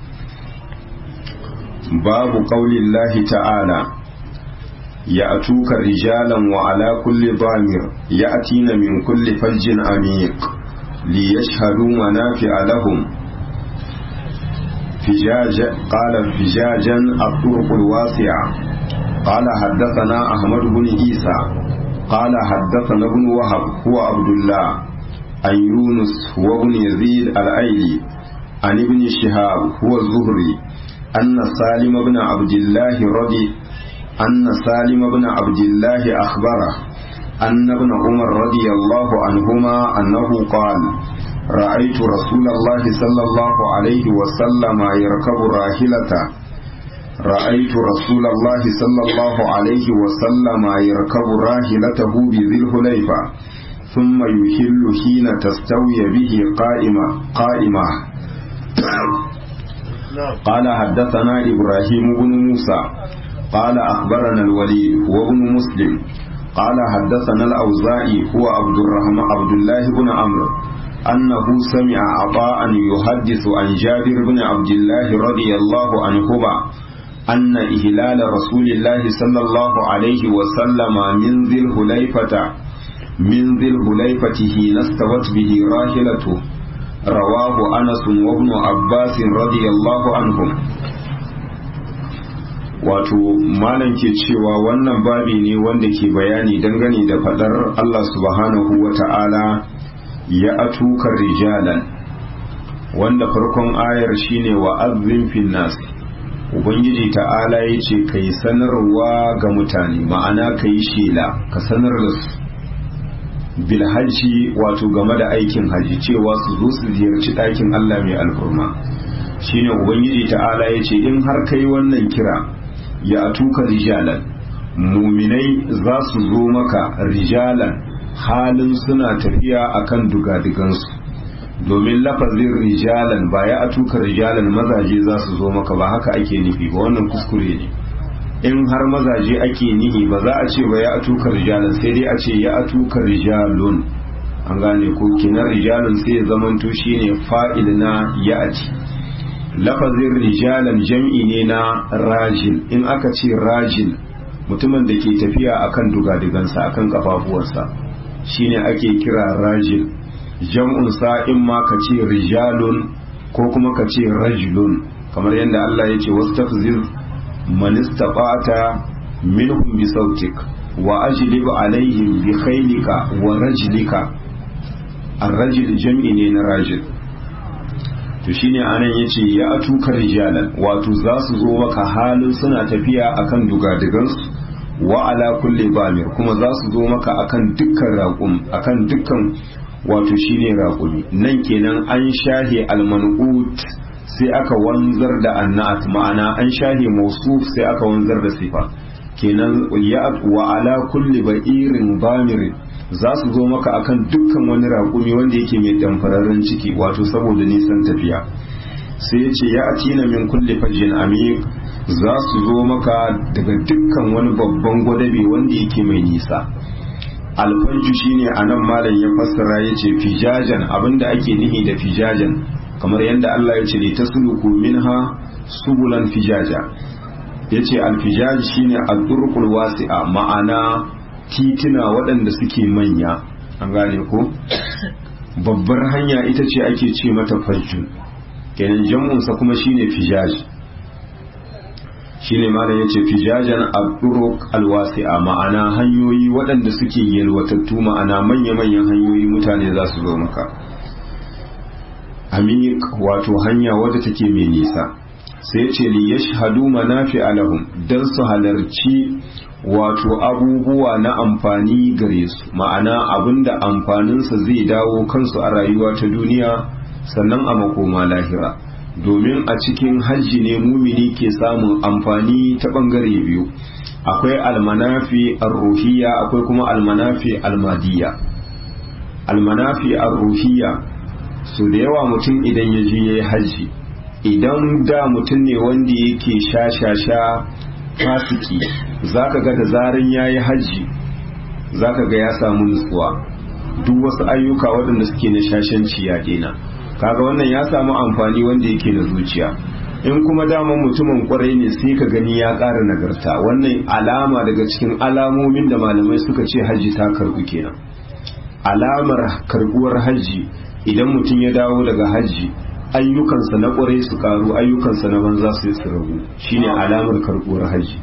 Babu qaulillahi ta'ala ya'tuka rijalan wa ala kulli damir ya'tina min kulli fajjin amiq li yashhadu manafi'a lahum fijaja qala fijajan at-turuqul wasi'a. قال حدثنا أحمد بن عيسى قال حدثنا ابن وهب هو عبد الله عن يونس هو ابن يزيد الأيلي عن ابن شهاب هو الزهري أن سالم بن عبد الله رضي أن سالم بن عبد الله أخبره أن ابن عمر رضي الله عنهما أنه قال رأيت رسول الله صلى الله عليه وسلم يركب راحلته رأيت رسول الله صلى الله عليه وسلم يركب راحلته بذي الحليفة ثم يهل حين تستوي به قائمة قائمة قال حدثنا إبراهيم بن موسى قال أخبرنا الوليد وابن مسلم قال حدثنا الأوزاعي هو عبد الرحمن عبد الله بن عمرو أنه سمع عطاء يحدث عن جابر بن عبد الله رضي الله عنهما أن إهلال رسول الله صلى الله عليه وسلم من ذي الحليفة min dhil hulaifatihi nastawat bihi rahilatu rawahu Anas wa ibn Abbas radiyallahu anhum. wato malam ke cewa wannan babi ne wanda ke bayani dangane da fadar Allah subhanahu wa ta'ala ya atuka rijalan, wanda farkon ayar shine wa azzin fil nas. Ubangiji ta'ala ya ce kai sanarwa ga mutane, ma'ana kai shela ka sanar da su bil hajji, wato game da aikin haji, cewa su zo su ziyarci ɗakin Allah mai alfurma. Shine ubangiji ta'ala ya ce in har kai wannan kira ya atuka rijalan, muminai za su zo maka rijalan halin suna tafiya akan dugadigansu, domin lafazin rijalan ba ya atuka rijalan mazaje za su zo maka ba, haka ake nufi ba, wannan kuskure ne. in har mazaje ake nihi ba za a ce ba ya atuka rijalan, sai dai a ce ya atuka rijalun, an gane ko kinan rijalun sai ya zamanto shine fa'il na ya'ati. lafazin rijalan jam'i ne na rajil, in aka ce rajil mutumin da ke tafiya akan dugadigansa akan kafafuwarsa shine ake kira rajil. jam'un sa in ma ka ce rijalun ko kuma ka ce rajulun, kamar yadda Allah ya ce wastafziz man istata minhum bi sautik wa ajlib alaihim bi khaylika wa rajlika. ar-rajul jam'i ne na rajil. to shine anan yace ya atuka rijalan, wato za su zo maka halin suna tafiya akan dugadigansu, wa ala kulli bamir, kuma za su zo maka akan dukkan raqum, akan dukkan wato shine raqumi. nan kenan an shahe al-man'ut sai aka wanzar da annat, ma'ana an shahe mawsuf sai aka wanzar da sifa. kenan ya wa ala kulli ba'irin bamir, za su zo maka akan dukkan wani raƙumi wanda yake mai damfararren ciki, wato saboda nisan tafiya. sai ya ce ya atina min kulli fajjin amik, za su zo maka daga dukkan wani babban gwadabe wanda yake mai nisa. alfajju shine anan malam ya fassara ya ce fijajan, abinda ake nihi da fijajan kamar yadda Allah ya ce li tasluku minha subulan fijaja. yace alfijaj shine ad-durqul wasi'a, ma'ana titina waɗanda suke manya, an gane ko babbar hanya ita ce ake ce mata fajjun, kenan jam'unsa kuma shine fijaj. shine malam yace fijajan ad-duruq al-wasi'a, ma'ana hanyoyi waɗanda suke yalwatattu, ma'ana manya-manyan hanyoyi mutane za su zo maka. amik, wato hanya wadda take mai nisa. sai ce li yashhadu manafi alahum, dan su halarci wato abubuwa na amfani gare su, ma'ana abinda amfaninsa zai dawo kansu a rayuwa ta duniya sannan a makoma lahira. domin a cikin hajji ne mumini ke samun amfani ta bangare biyu, akwai almanafi ar-ruhiyya, akwai kuma almanafi almadiyya. almanafi ar-ruhiyya, so da yawa mutum idan ya je yayi hajji, idan da mutum ne wanda yake sha-sha-sha fasiki, zaka ga da zarin yayi hajji zaka ga ya samu nutsuwa, duk wasu ayyuka waɗanda suke na shashanci ya dena, kaga wannan ya samu amfani wanda yake da zuciya. in kuma daman mutumin kwarai ne sai ka gani ya ƙara nagarta. wannan alama daga cikin alamomin da malamai suka ce hajji ta karɓu kenan. alamar karɓuwar hajji idan mutum ya dawo daga hajji ayyukansa na kwarai su karu, ayyukansa na banza su su ragu, shine alamar karɓuwar hajji.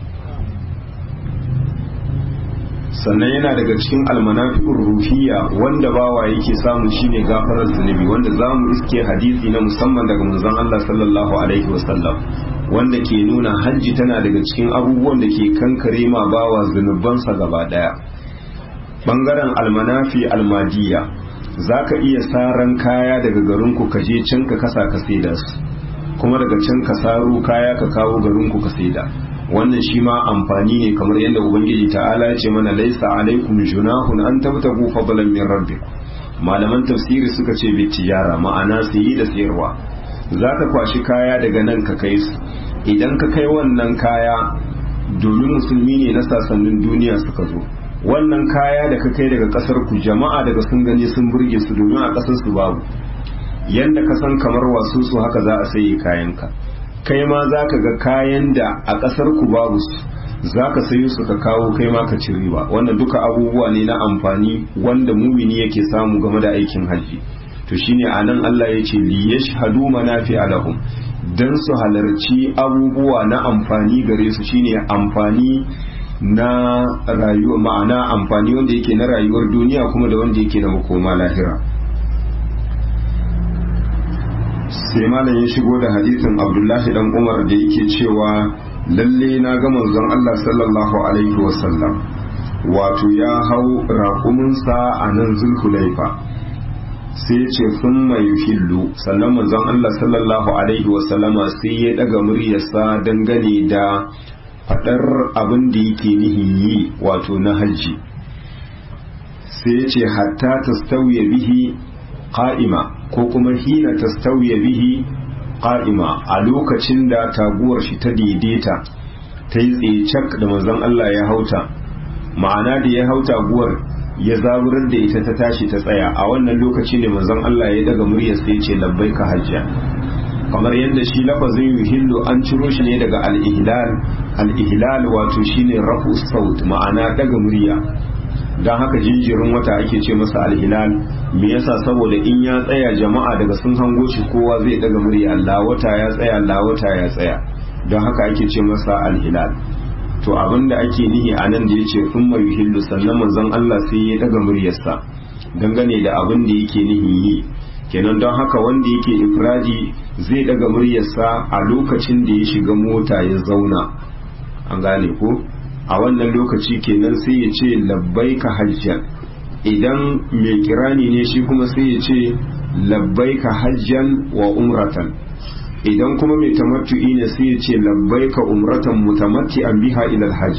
sannan yana daga cikin almanafi'ur ruhiyya wanda bawa yake samu shine gafarar zunubi, wanda zamu iske hadisi na musamman daga manzon Allah sallallahu alaihi wasallam wanda ke nuna hajji tana daga cikin abubuwan da ke kankare ma bawa zunubansa gaba daya. bangaren almanafi almadiyya, zaka iya saran kaya daga garinku ka je can ka kasa ka saida su, kuma daga can ka saro kaya ka kawo garinku ka saida. wannan shi ma amfani ne, kamar yadda ubangiji ta'ala ya ce mana laisa alaikum junahun an tabtagu fadlan min rabbikum. malaman tafsiri suka ce bi tijara, ma'ana sayi da sayarwa. zaka kwashi kaya daga nan ka kai su, idan ka kai wannan kaya domin musulmi ne na sasannin duniya suka zo, wannan kaya da ka kai daga kasar ku jama'a daga sun gani sun burge su, domin a kasar su babu. yanda ka san kamar wasu su haka za a sayi kayanka, kai ma za ka ga kayan da a ƙasar ku babu su za ka sayo su ka kawo kai ma ka ci riba. Wannan duka abubuwa ne na amfani wanda mumini yake samu game da aikin hajji. To shine anan Allah ya ce li yashhadu manafi'a lahum, dan su halarci abubuwa na amfani gare su, shine amfani na rayuwa, ma'ana amfani wanda yake na rayuwar duniya kuma da wanda yake na makoma lahira. Sai malam ya shigo da hadisin Abdullahi dan Umar da yake cewa lalle na ga manzon Allah sallallahu alaihi wasallam wato ya hau raƙuminsa a nan Zulhulaifa, sai ya ce sun mai hillu, sannan manzon Allah sallallahu alaihi wasallama sai ya daga muryarsa dangane da fadar abin da yake nihin yi wato na hajji, sai ya ce hatta tastawiya bihi qa'ima, ko kuma hina tastawiya bihi qa'ima, a lokacin da taguwar shi ta daidaita ta yi tsaye cak da manzon Allah ya hauta, ma'ana da ya hau taguwar ya zaburar da ita ta tashi ta tsaya, a wannan lokaci ne manzon Allah ya daga muryar sai ya ce labbaika hajja. Kamar yadda shi lafazin yuhillu an ciro shi ne daga al-ihlal, al-ihlal wato shine rafu saut, ma'ana daga murya. Dan haka jinjirin wata ake ce masa al-hilal, me yasa? Saboda in ya tsaya jama'a daga sun hango shi kowa zai daga murya, Allah wata ya tsaya, Allah wata ya tsaya, don haka ake ce masa al-hilal. To abinda ake nihi a nan da yace thumma yuhillu, sannan manzon Allah sai ya daga muryarsa dangane da abin da yake nihi yi, kenan don haka wanda yake ifradi zai daga muryarsa a lokacin da ya shiga mota ya zauna, an gane ko? A wannan lokaci kenan sai ya ce labbaika hajjan. Idan mai kirani ne shi kuma sai ya ce labbaika hajjan wa umratan. Idan kuma mai tamattu'i ne sai ya ce labbaika umratan mutamatti'an biha ila alhajj.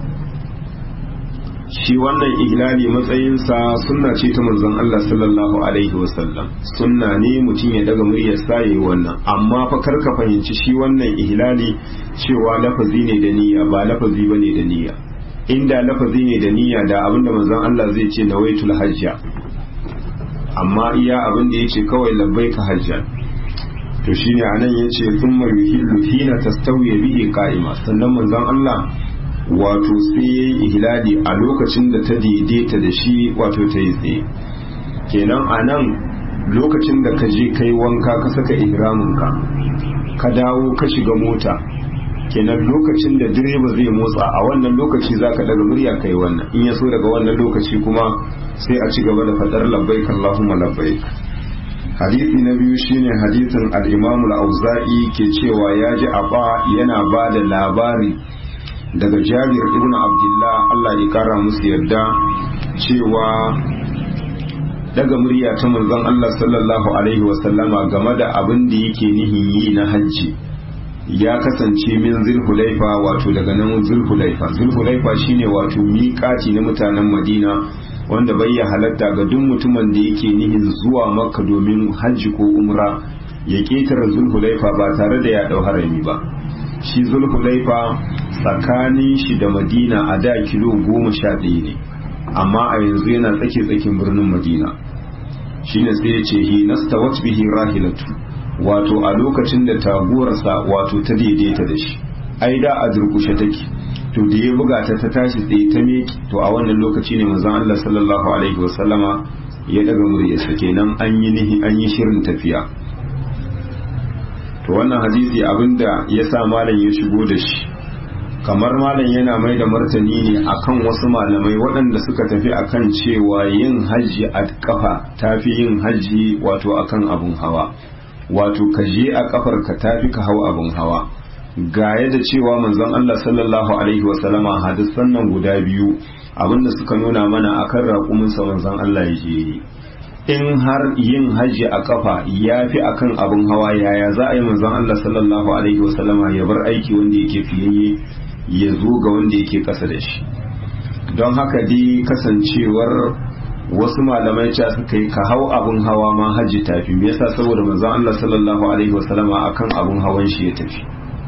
Shi wannan ihlali matsayinsa sunna ce ta manzon Allah sallallahu alaihi wasallam, sunna ne mutum ya daga muryar sa yayi wannan, amma fa karka fahimci shi wannan ihlali cewa lafazi ne da niyya, ba lafazi bane da niyya. Inda lafazi ne da niyya da abinda manzon Allah zai ce nawaitul hajja, amma iya abinda yace kawai labbaika hajjan. To shine anan yace thumma yuhillu hina tastawi bihi qa'ima, sannan manzon Allah wato sai ya yi ihlali a lokacin da ta daidaita da shi wato ta yi tsaye. Kenan a nan lokacin da ka je kai wanka ka saka ihraminka ka dawo ka shiga mota, kenan lokacin da direba zai motsa a wannan lokaci za ka daga murya kai wannan, in ya so daga wannan lokaci kuma sai a ci gaba da fadar labbaik Allahumma labbaik. Hadisi na biyu shine hadisin al-Imam al-Auza'i ke cewa ya ji Aba yana ba da labari daga Jabir ibn Abdullah Allah ya kara musu yarda cewa daga murya ta manzon Allah sallallahu alaihi wasallama game da abin da yake nihin yi na hajji ya kasance min Zulhulaifa, wato daga nan Zulhulaifa. Zulhulaifa shine wato miƙati na mutanen Madina wanda bai ya halatta ga duk mutumin da yake nihin zuwa Makka domin hajji ko umra ya ketare Zulhulaifa ba tare da ya dau harami ba. Shi Zulhulaifa tsakanin shi da Madina a da kilo goma sha ɗaya ne, amma a yanzu yana tsake tsakin birnin Madina. Shine sai ya ce hi nastawat bihi rahilatu, wato a lokacin da taguwarsa wato ta daidaita da shi, ai da a durkushe take, to da ya buga ta ta tashi tsaye ta meki, to a wannan lokaci ne manzon Allah sallallahu alaihi wasallama ya daga muryarsa, kenan an yi nihi an yi shirin tafiya. To wannan hadisi abinda ya sa malam ya shigo da shi, kamar malam yana mai da martani ne akan wasu malamai waɗanda suka tafi akan cewa yin hajji a kafa tafi yin hajji wato akan abun hawa, wato ka je a kafar ka tafi ka hau abun hawa. Ga yadda cewa manzon Allah sallallahu alaihi wasallama hadisan nan guda biyu abinda suka nuna mana akan raƙuminsa manzon Allah ya je. In har yin hajji a kafa ya fi akan abun hawa, yaya za a yi manzon Allah sallallahu alaihi wasallama ya bar aiki wanda yake fiyayye ya zo ga wanda yake kasa da shi? Don haka dai kasancewar wasu malamai ca suka yi ka hau abun hawa ma hajji tafi, me yasa? Saboda manzon Allah sallallahu alaihi wasallama akan abun hawan shi ya tafi.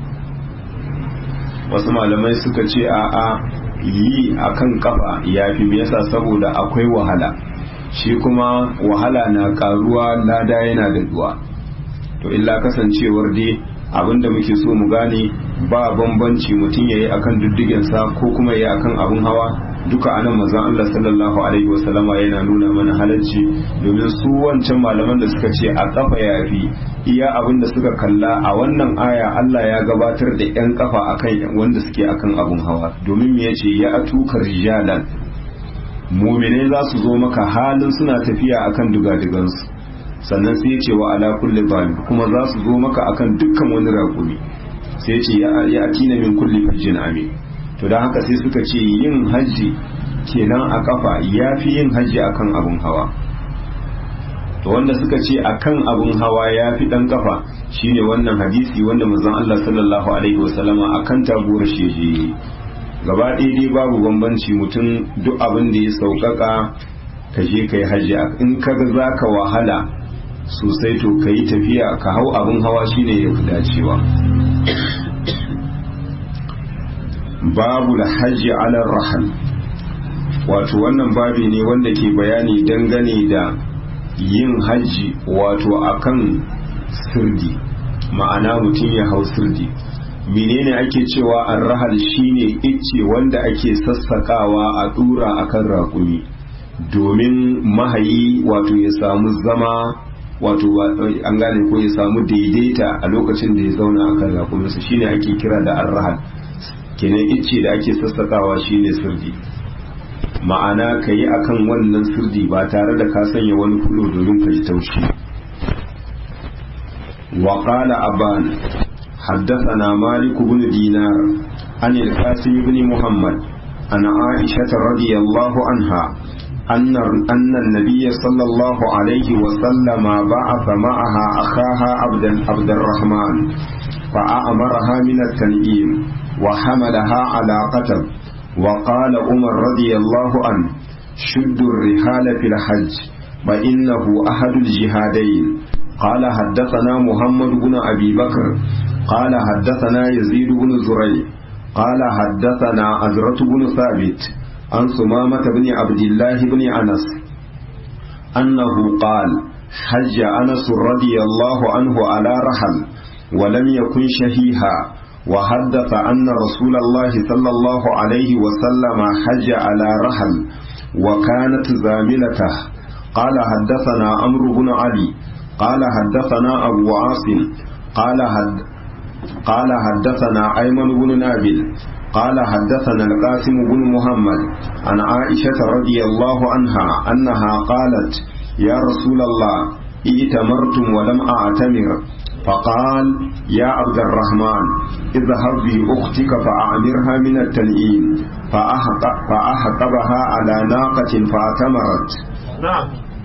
Wasu malamai suka ce a'a, yi akan kafa ya fi, me yasa? Saboda akwai wahala, shi kuma wahala na karuwa lada yana da duwa. To illa kasancewar dai abinda muke so mu gane ba bambanci mutum yayi akan diddigensa ko kuma yayi akan abun hawa, duka anan manzon Allah sallallahu alaihi wasallama yana nuna mana halacci, domin su wancan malaman da suka ce a kafa yafi iya abinda suka kalla a wannan aya Allah ya gabatar da yan kafa akan wanda suke akan abun hawa, domin me yace ya atuka rijalan, mu'mine za su zo maka halin suna tafiya akan dugadigansu, sannan sai ce wa ala kulli zalim, kuma za su zo maka akan dukkan wani raƙumi, sai ce ya atina min kulli fajjin amin. To da haka sai suka ce yin hajji kenan a kafa ya fi yin hajji akan abun hawa. To wanda suka ce akan abun hawa ya fi dan kafa shine wannan hadisi wanda manzon Allah sallallahu alaihi wasallama akan taguwar sheje. Gaba ɗaya dai babu bambanci, mutum duk abin da ya sauƙaƙa ka je kai hajji, in kaga zaka wahala sosai to kai tafiya ka hau abun hawa shine ya fi dacewa. Babu da hajji ala rahal, wato wannan babi ne wanda ke bayani dangane da yin hajji wato akan sirdi, ma'ana mutum ya hau sirdi. Menene ake cewa ar-rahal shine icce wanda ake sassakawa a dura akan raƙumi domin mahayi wato ya samu zama, wato an gane ko ya samu daidaita a lokacin da ya zauna akan raƙuminsa, shine ake kira da ar-rahal. kenan icce da ake sassakawa shine sirdi, ma'ana ka yi akan wannan sirdi ba tare da ka sanya wani fulo domin ka ji taushi. wa qala aban haddathana malik ibn dinar an al-qasim ibn muhammad an aisha radiyallahu anha anna anna an-nabiy sallallahu alayhi wa sallam ba'atha ma'aha akhaha abdan abdurrahman fa'amaraha min at-tan'im وحملها على قتب. وقال عمر رضي الله عنه شدوا الرحال في الحج فإنه أحد الجهادين. قال حدثنا محمد بن أبي بكر قال حدثنا يزيد بن زريع قال حدثنا أزرة بن ثابت عن ثمامة بن عبد الله بن أنس أنه قال حج أنس رضي الله عنه على رحل ولم يكن شهيها، وحدث أن رسول الله صلى الله عليه وسلم حج على رحل وكانت زاملته. قال حدثنا عمرو بن علي قال حدثنا أبو عاصم قال حد قال حدثنا أيمن بن نابل قال حدثنا القاسم بن محمد عن عائشة رضي الله عنها أنها قالت يا رسول الله ائتمرتم ولم أعتمر، فقال يا عبد الرحمن اذهب بأختك فأعمرها من التنعيم، فأحقبها على ناقة فاعتمرت. نعم.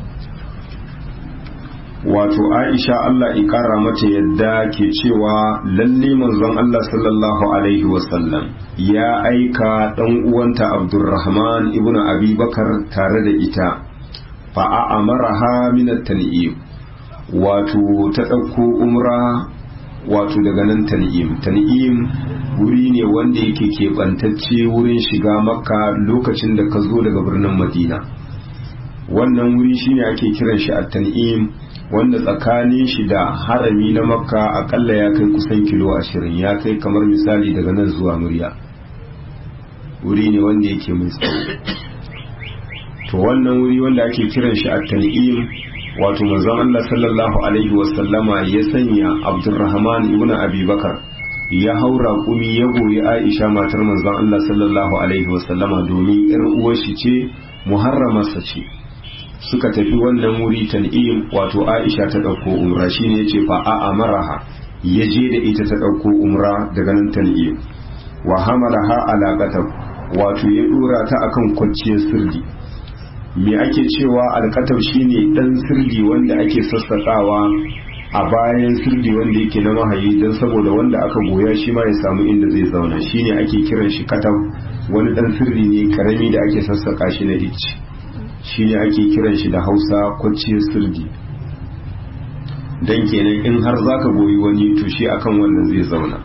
wato Aisha Allah ikara mata yadda ke cewa lalle manzon Allah sallallahu alaihi wasallam ya aika dan uwanta Abdurrahman ibnu Abi Bakar tare da ita fa a'amaraha min at-tan'im, wato ta ɗauko umra wato daga nan tan'im. Tan'im wuri ne wanda yake keɓantacce wurin shiga makka lokacin da ka zo daga birnin madina. wannan wuri shine ake kiran shi at-tan'im, wanda tsakanin shi da harami na makka akalla ya kai kusan kilo ashirin, ya kai kamar misali daga nan zuwa murya. wuri ne wanda yake mai tsawo. to wannan wuri wanda ake kiran shi at-tan'im, wato manzon Allah sallallahu alaihi wasallama ya sanya Abdurrahman ibn Abi Bakar ya haura kumi ya goyi Aisha matar manzon Allah sallallahu alaihi wasallama domin yar uwar shi ce, muharramarsa ce. suka tafi wannan wuri tan'im, wato Aisha ta dauko umra, shine yace fa a amaraha, yaje da ita ta dauko umra daga nan tan'im. wa hamalaha ala qatab, wato ya dora ta akan kwanciyar sirdi. me ake cewa alkatab shine dan sirdi wanda ake sassakawa a bayan sirdi wanda yake na mahayi, don saboda wanda aka goya shi ma ya samu inda zai zauna, shine ake kiran shi katab. wani dan sirdi ne karami da ake sassaka shi na icce, shine ake kiran shi da Hausa kwanciyar sirdi. dan kenan in har zaka goyi wani to shi akan wannan zai zauna.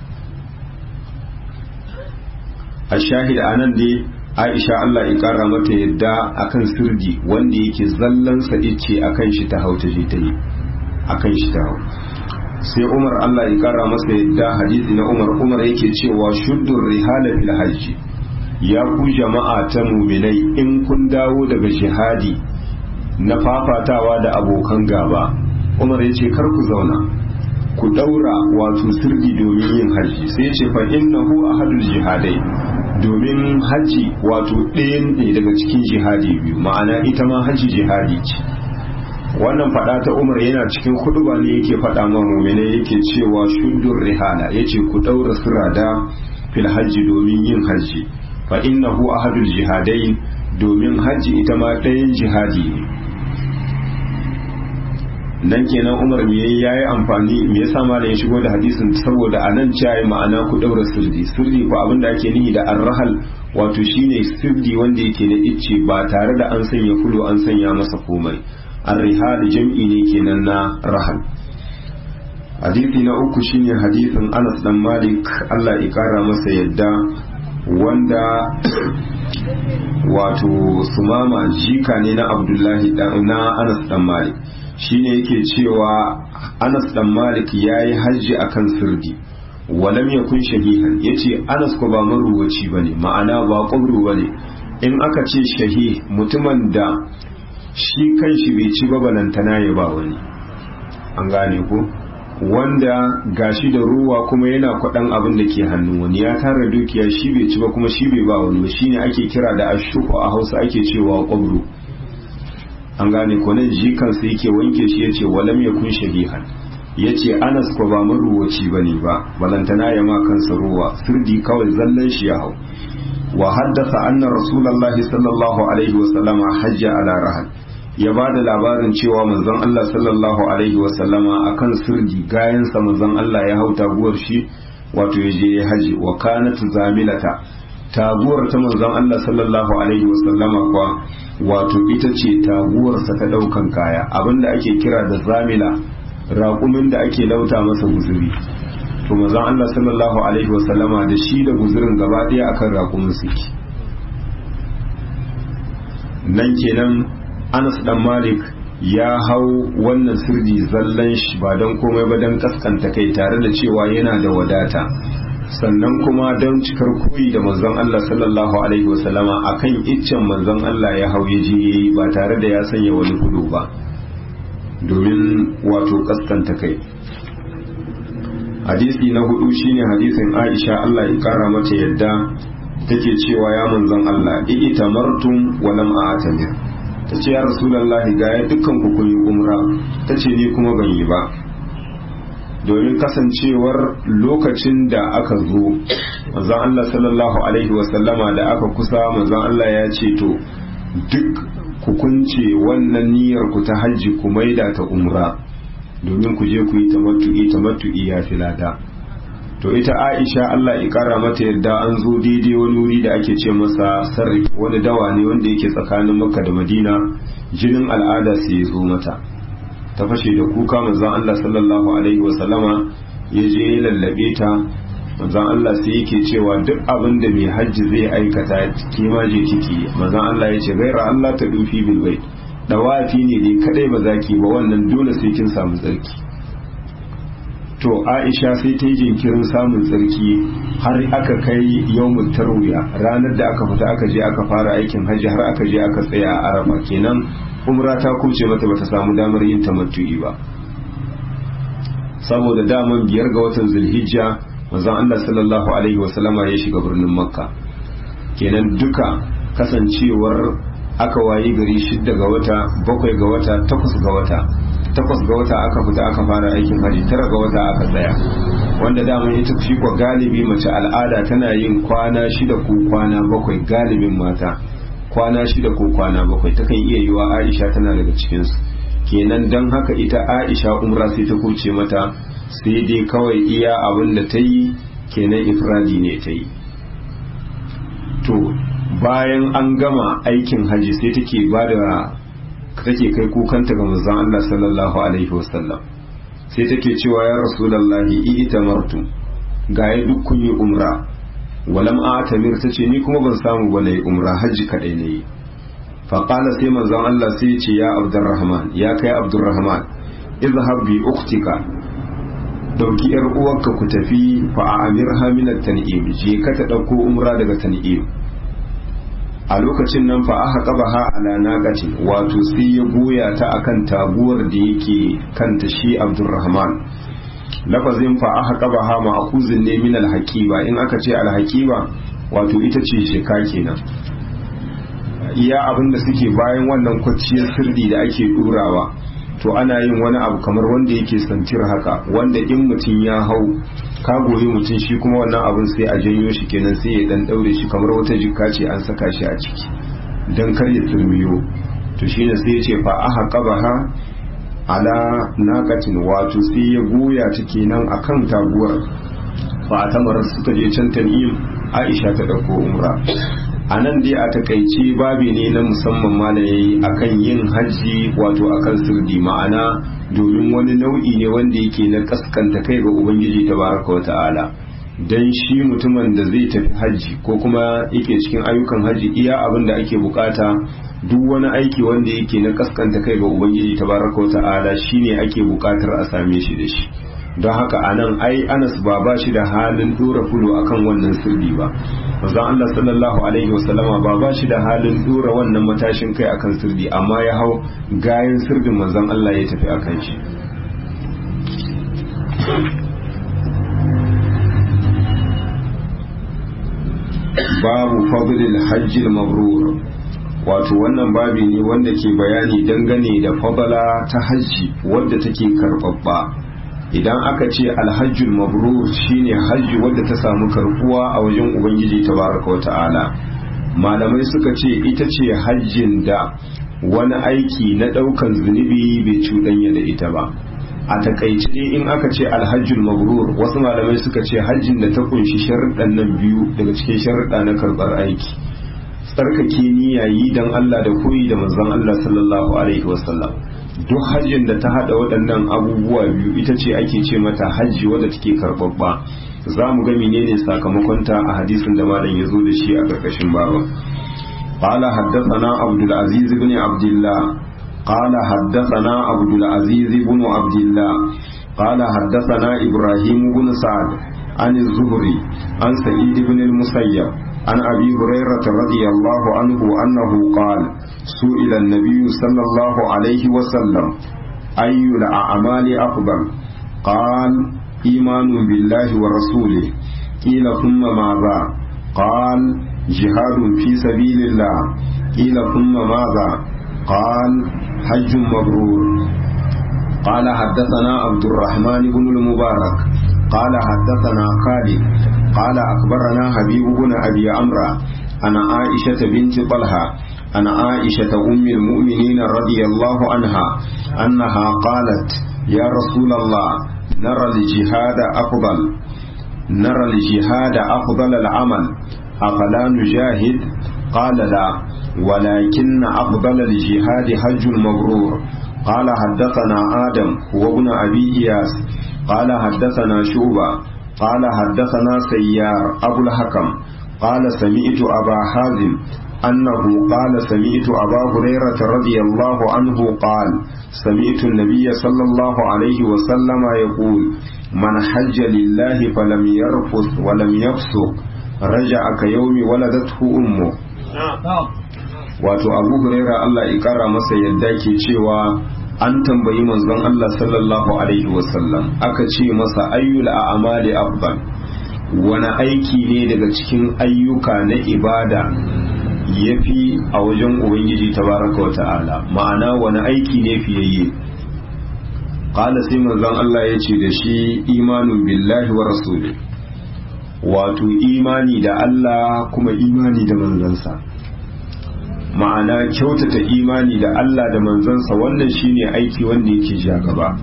a shahida anan dai Aisha Allah ya kara mata yadda akan sirdi wanda yake zallan sa ice akan shi ta hauta je ta yi akan shi ta hau. sai Umar Allah ya kara masa yadda hadisi na Umar Umar yake cewa shuddur rihala fil hajji, ya ku jama'a ta muminai in kun dawo daga jihadi na fafatawa da abokan gaba, Umar ya ce kar ku zauna, ku daura wato sirri domin yin hajji. Sai ya ce fa innahu ahadul jihadai, domin hajji wato ɗayan ne daga cikin jihadi biyu, ma'ana ita ma hajji jihadi ce. Wannan fada ta Umar yana cikin huduba ne yake fada ma mu'mini yake cewa shuddur rihala, yace ku daura sirada fil hajji domin yin hajji, fa innahu ahadul jihadai, domin hajji ita ma ɗayan jihadi ne. nan kenan Umar me yayi amfani me yasa malam ya shigo da hadisin, saboda anan cewa ma'ana ku daura sirri sirri ko abinda ake nihi da arrahal wato shine sirri wanda yake na icce ba tare da an sanya kulo an sanya masa komai. Ar-rihal jam'i ne kenan na rahal. Hadisi na uku shine hadisin Anas dan Malik Allah ya kara masa yadda, wanda wato Sumama jika ne na Abdullahi na Anas dan Malik, shine yake cewa Anas dan Malik yayi hajji akan sirdi walam yakun shahihan, yace Anas ko ba maruwaci bane, ma'ana ba qabru bane. In aka ce shahi mutumin da shi kanshi bai ci ba balantana ya ba wani, an gane ko, wanda gashi da ruwa kuma yana kwaɗan abin da ke hannu wani, ya tara dukiya shi bai ci ba kuma shi bai ba wani, shine ake kira da ashuku a Hausa ake cewa qabru, an gane ko. nan jikansa yake wanke shi yace walam yakun shahihan, yace Anas ko ba maruwaci bane ba balantana ya ma kansa ruwa, sirdi kawai zallan shi ya hau. Wa haddatha anna rasulullahi sallallahu alaihi wa sallama hajja ala rahal, ya ba da labarin cewa manzon Allah sallallahu alaihi wa sallama akan sirdi gayan sa manzon Allah ya hau taguwar shi wato ya je ya haji. Wa kanat zamilata, taguwar ta manzon Allah sallallahu alaihi wa sallama kwa wato ita ce taguwarsa ta daukan kaya, abinda ake kira da zamila, raƙumin da ake lauta masa guzuri. To manzon Allah sallallahu alaihi wasallama da shi da guzurin gaba ɗaya akan raƙumin suke. Nan kenan Anas dan Malik ya hau wannan sirdi zallan shi ba don komai ba don kaskanta kai, tare da cewa yana da wadata, sannan kuma don cikar koyi da manzon Allah sallallahu alaihi wasallama akan iccen manzon Allah ya hau ya je yayi ba tare da ya sanya wani kudu ba, domin wato kaskanta kai. Hadisi na hudu shine hadisin Aisha Allah ya kara mata yadda, take cewa ya manzon Allah itamartum wa lam a'tamir, tace ya rasulullahi ga ya dukkan ku kun yi umra, tace ni kuma ban yi ba, domin kasancewar lokacin da aka zo manzon Allah sallallahu alaihi wasallama da aka kusa manzon Allah ya ce to duk ku kunce wannan niyyar ku ta hajji ku maida ta umra, domin ku je ku yi tamattu'i tamattu'i ya filada. To ita Aisha Allah ya kara mata yadda an zo daidai wani wuri da ake ce masa sarri, wani dawa ne wanda yake tsakanin Makka da Madina, jinin al'ada sai ya zo mata, ta fashe da kuka. manzon Allah sallallahu alaihi wasallama ya je ya lallabe ta, manzon Allah sai yake cewa duk abin da mai hajji zai aikata kima je kiki. manzon Allah ya ce gaira Allah ta dufi bil bait, dawafi ne dai kadai ba zaki ba, wannan dole sai kin samu tsarki. To Aisha sai ta yi jinkirin samun tsarki har aka kai yawmul tarwiya, ranar da aka fita aka je aka fara aikin hajji har aka je aka tsaya a Arafa, kenan umra ta kuce mata bata samu damar yin tamattu'i ba, saboda daman biyar ga watan Zulhijja manzon Allah sallallahu alaihi wasallama ya shiga birnin Makka, kenan duka kasancewar aka wayi gari shidda ga wata, bakwai ga wata, takwas ga wata, takwas ga wata aka fita aka fara aikin haji, tara ga wata aka tsaya, wanda daman ita shi kwa galibi mace al'ada tana yin kwana shida ko kwana bakwai, galibin mata kwana shida ko kwana bakwai takan iya yiwa Aisha tana daga cikinsu. Kenan don haka ita Aisha umra sai ta kuce mata, sai dai kawai iya abin da ta yi kenan ifradi ne ta yi. To bayan an gama aikin haji sai take ba da take kai kukanta ga manzon Allah sallallahu alaihi wasallam, sai take cewa ya rasulullahi itamartu, ga ya duk kun yi umra, walam atamir, tace ni kuma ban samu ba nayi umra, haji kadai nayi. fa qala sai manzon Allah sai ce ya Abdurrahman, ya kai Abdurrahman, izhab bi ukhtika, dauki yar uwarka ku tafi fa amirha min at-tan'im je ka ta dauko umra daga tan'im. A lokacin nan fa aka qabaha ala naqati wato sai ya goya ta akan taguwar da yake kanta shi Abdurrahman. Lafazin fa aka qabaha ma'khuzun ne min al-haqiba, in aka ce al-haqiba wato ita ce sheka kenan. Iya abinda suke bayan wannan kwacciyar sirri da ake durawa to ana yin wani abu kamar wanda yake santir haka, wanda in mutum ya hau ka goyi mutum shi kuma wannan abin sai a janyo shi kenan sai ya dan daure shi kamar wata jikka ce an saka shi a ciki dan kar ya turmiyo. To shine sai ya ce fa aha qabaha ala naqatin wato sai ya goya ta kenan akan taguwar. Fa tamar suka je can Tan'im, Aisha ta dauko umra. A nan dai a takaice babi ne na musamman ma da yayi akan yin hajji wato akan sirdi, ma'ana domin wani nau'i ne wanda yake na kaskanta kai ga ubangiji tabaraka wata'ala. Dan shi mutumin da zai tafi hajji ko kuma yake cikin ayyukan hajji, iya abin da ake bukata duk wani aiki wanda yake na kaskanta kai ga ubangiji tabaraka wata'ala shine ake bukatar a same shi da shi. Don haka anan ai Anas ba ba shi da halin dora fulo akan wannan sirri ba. Manzon Allah sallallahu alaihi wasallama ba ba shi da halin dora wannan matashin kai akan sirri, amma ya hau gayin sirdin manzon Allah ya tafi akan shi. Babu fadlil hajjil mabrur, wato wannan babi ne wanda ke bayani dangane da fadala ta hajji wadda take karbabba. Idan aka ce alhajjul mabrur shine hajji wadda ta samu karbuwa a wajen ubangiji tabaraka wata'ala. Malamai suka ce ita ce hajjin da wani aiki na daukan zunubi bai cuɗanya da ita ba. A takaice dai in aka ce alhajjul mabrur, wasu malamai suka ce hajjin da ta kunshi sharuɗan nan biyu daga cikin sharuɗa na karɓar aiki: tsarkake niyya yi dan Allah da koyi da manzon Allah sallallahu alaihi wasallam. Duk hajjin da ta hada waɗannan abubuwa biyu ita ce ake ce mata hajji wadda take karɓaɓɓa. Za mu ga menene sakamakonta a hadisin da malam ya zo da shi a ƙarƙashin baba. قال حدثنا عبد العزيز بن عبد الله قال حدثنا عبد العزيز بن عبد الله قال حدثنا إبراهيم بن سعد عن الزهري عن سعيد بن المسيب عن أبي هريرة رضي الله عنه أنه قال: سئل النبي صلى الله عليه وسلم أي الأعمال أفضل؟ قال: إيمان بالله ورسوله. قيل: ثم ماذا؟ قال: جهاد في سبيل الله. قيل: ثم ماذا؟ قال: حج مبرور. قال: حدثنا عبد الرحمن بن المبارك قال حدثنا خالد قال أخبرنا حبيب بن أبي عمرو عن عائشة بنت طلحة عن عائشة أم المؤمنين رضي الله عنها أنها قالت: يا رسول الله، نرى الجهاد أفضل نرى الجهاد أفضل العمل، أفلا نجاهد؟ قال: لا، ولكن أفضل الجهاد حج مبرور. قال: حدثنا آدم وابن أبي إياس قال حدثنا شعبة قال حدثنا سيار أبو الحكم قال سمعت أبا حازم أنه قال سمعت أبا هريرة رضي الله عنه قال: سمعت النبي صلى الله عليه وسلم يقول: من حج لله فلم يرفث ولم يفسق رجع كيوم ولدته أمه. wato Abu Huraira Allah ya kara masa yadda ke cewa an tambayi manzon Allah sallallahu alaihi wasallam, aka ce masa ayyul a'mali afdal, wani aiki ne daga cikin ayyuka na ibada yafi a wajen ubangiji tabaraka wata'ala, ma'ana wani aiki ne fiyayye? Qala, sai manzon Allah ya ce da shi: imanun billahi wa rasuli, wato imani da Allah kuma imani da manzansa. Ma'ana kyautata imani da Allah da manzansa, wannan shine aiki wanda yake ja gaba.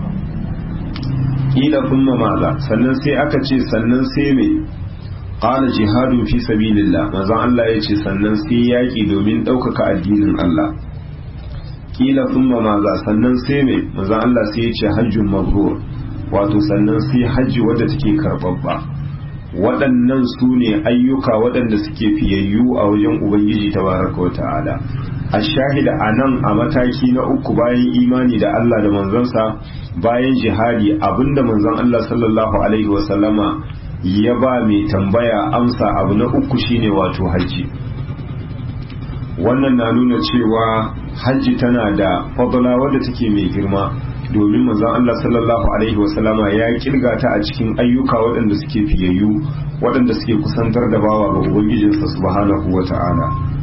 Kila kuma maza, sannan sai aka ce sannan sai me? Qala jihadun fi sabilillah, manzon Allah ya ce sannan sai yaki domin ɗaukaka addinin Allah. Kila kuma maza, sannan sai me? Manzon Allah sai ya ce hajjun mabrur, wato sannan sai hajji wadda take karɓaɓɓa. Waɗannan su ne ayyuka waɗanda suke fiyayyu a wajen Ubangiji tabaraka wa ta'ala. a shahida a nan a mataki na uku bayan imani da Allah da manzansa bayan jihadi abinda manzon Allah sallallahu alaihi wasallama ya ba mai tambaya amsa abu na uku shine wato hajji. Wannan na nuna cewa hajji tana da fadla wadda take mai girma domin manzon Allah sallallahu alaihi wasallama ya kirga ta a cikin ayyuka waɗanda suke fiyayyu waɗanda suke kusantar da bawa ga ubangijinsa subhanahu wata'ala.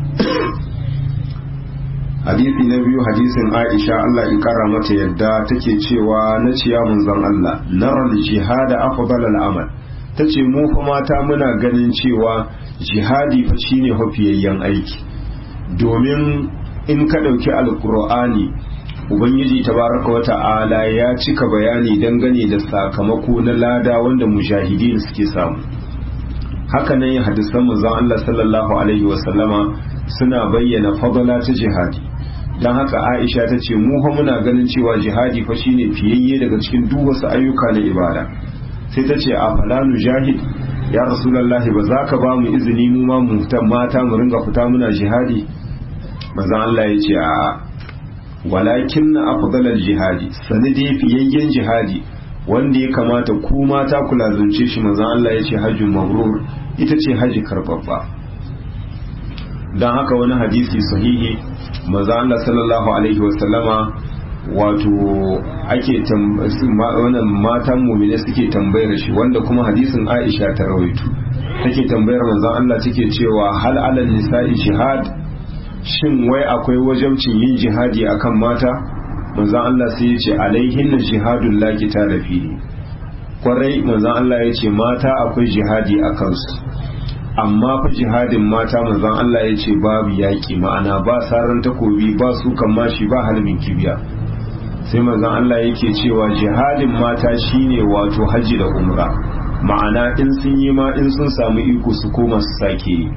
Hadisi na biyu hadisin Aisha Allah ya kara mata yadda take cewa na ciya manzon Allah naral jihad afdal al-amal, tace mu fa mata muna ganin cewa jihadi fa shine hafiyayyen aiki domin in ka dauki alqur'ani ubangiji tabaraka wa ta'ala ya cika bayani dangane da sakamako na lada wanda mujahidin suke samu. Haka nan hadisan manzon Allah sallallahu alaihi wa sallama suna bayyana fadala ta jihadi. Dan haka Aisha ta ce mu fa muna ganin cewa jihadi fa shine fiyayye daga cikin duk wasu ayyuka na ibada. Sai ta ce a falanu jahid ya rasulullahi ba za ka ba mu izini mu ma mu mata mu ringa fita muna jihadi? Manzon Allah ya ce a walakin na afdalal jihadi sanadi fiyayyen jihadi wanda ya kamata ku mata ku lazumce shi manzon Allah ya ce hajjun mabrur ita ce haji karbabba. Dan haka wani hadisi sahihi manzon Allah sallallahu alaihi wasallama wato ake wannan matan mu'mine suke tambayar shi wanda kuma hadisin Aisha ta rawaito take tambayar manzon Allah take cewa hal alal nisa'i jihad, shin wai akwai wajabcin yin jihadi akan mata? Manzon Allah sai ya ce alaihin jihadul la qitala fihi, kwarai manzon Allah ya ce mata akwai jihadi a kansu, amma fa jihadin mata manzon Allah ya ce babu yaki, ma'ana ba saran takobi ba su kan mashi ba halmin kibiya. Sai manzon Allah yake cewa jihadin mata shine wato haji da umra, ma'ana in sun yi ma in sun samu iko su koma su sake yi.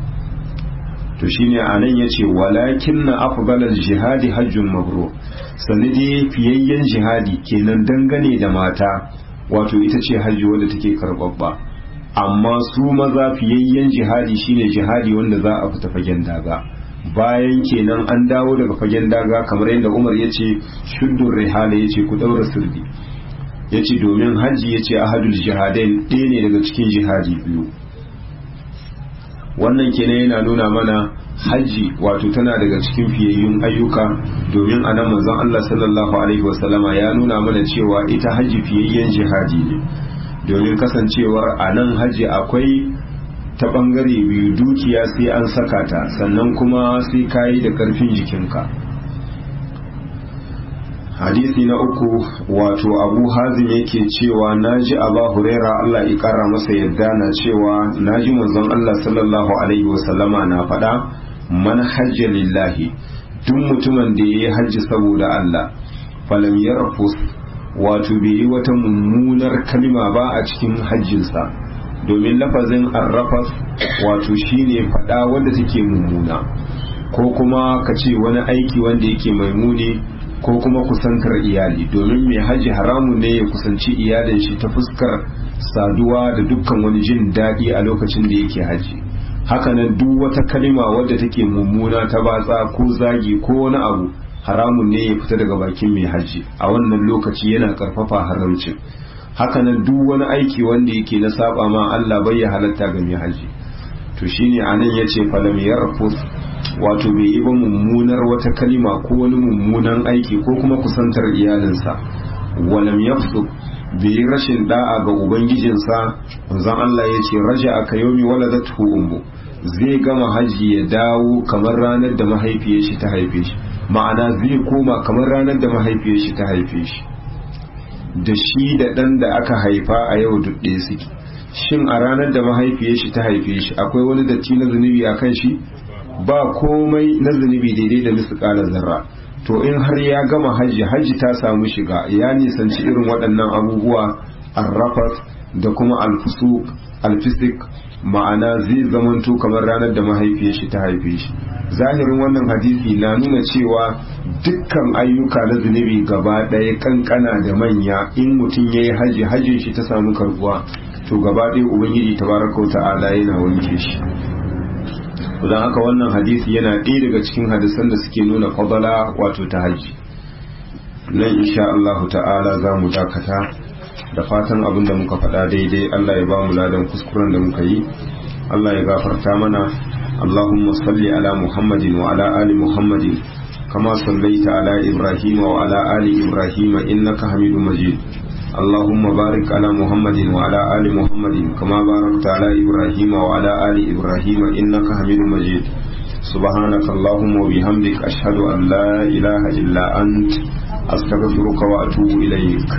To shine anan yace walakin na afdalal jihadi hajjun mabrur, sanadi fiyayyen jihadi kenan dangane da mata wato ita ce hajji wanda take karbabba, amma su maza fiyayyen jihadi shine jihadi wanda za a fita fagen daga bayan kenan an dawo daga fagen daga, kamar yadda Umar yace shuddur rihala yace ku daura sirdi, yace domin hajji yace ahadul jihadain ɗaya ne daga cikin jihadi biyu. Wannan kenan yana nuna mana hajji wato tana daga cikin fiyayyun ayyuka domin anan manzon Allah sallallahu alaihi wasallama ya nuna mana cewa ita hajji fiyayyen jihadi ne, domin kasancewar anan hajji akwai ta bangare biyu, dukiya sai an saka ta sannan kuma sai kayi da karfin jikinka. Hadisi na uku wato Abu Hazim yake cewa naji Abu Huraira Allah ya kara masa yadda na cewa naji manzon Allah sallallahu alaihi wasallama na faɗa man hajja lillahi, duk mutumin da yayi hajji saboda Allah falam yarfus wato bai yi wata mummunar kalma ba a cikin hajjinsa, domin lafazin arrafas wato shine faɗa wanda take mummuna ko kuma ka ce wani aiki wanda yake maimuni ko kuma kusantar iyali, domin mai haji haramun ne ya kusanci iyalin shi ta fuskar saduwa da dukkan wani jin daɗi a lokacin da yake haji. Hakanan duk wata kalima wadda take mummuna ta batsa ko zagi ko wani abu haramun ne ya fita daga bakin mai haji a wannan lokaci, yana karfafa haramcin. Hakanan duk wani aiki wanda yake na saba ma Allah bai ya halatta ga mai haji. To shine anan yace falam yarfus wato bai yi ba mummunar wata kalima ko wani mummunan aiki ko kuma kusantar iyalinsa, walam yafsu bai yi rashin da'a ga ubangijinsa. manzon Allah ya ce raja aka yomi waladatu ummu, zai gama haji ya dawo kamar ranar da mahaifiyar shi ta haife shi, ma'ana zai koma kamar ranar da mahaifiyar shi ta haife shi. Da shi da ɗan da aka haifa a yau duk ɗaya suke. Shin a ranar da mahaifiyar shi ta haife shi akwai wani datti na zunubi a kan shi? Ba komai na zunubi daidai da misƙalar zarra. To in har ya gama hajji, hajji ta samu shiga, ya nisanci irin waɗannan abubuwa arrafat da kuma alfusuk alfisik, ma'ana zai zamanto kamar ranar da mahaifiyar shi ta haife shi. Zahirin wannan hadisi na nuna cewa dukkan ayyuka na zunubi gaba ɗaya kankana da manya, in mutum ya yi hajji, hajjin shi ta samu karbuwa, to gaba ɗaya ubangiji tabaraka wa ta'ala yana wanke shi. don haka wannan hadisi yana ɗaya daga cikin hadisan da suke nuna fadala wato ta hajji. nan insha Allah ta'ala za mu dakata da fatan abin da muka faɗa daidai Allah ya ba mu ladan kuskuren da muka yi, Allah ya gafarta mana. Allahumma salli ala Muhammadin wa ala ali Muhammadin kama sallaita ala Ibrahim wa ala ali Ibrahim innaka Hamidum Majid. Allahumma barik ala Muhammadin wa ala ali Muhammadin kama barakta ala Ibrahim wa ala ali Ibrahim innaka Hamidum Majid. Subhanaka Allahumma wa bihamdik ashhadu an la ilaha illa ant astaghfiruka wa atubu ilayk.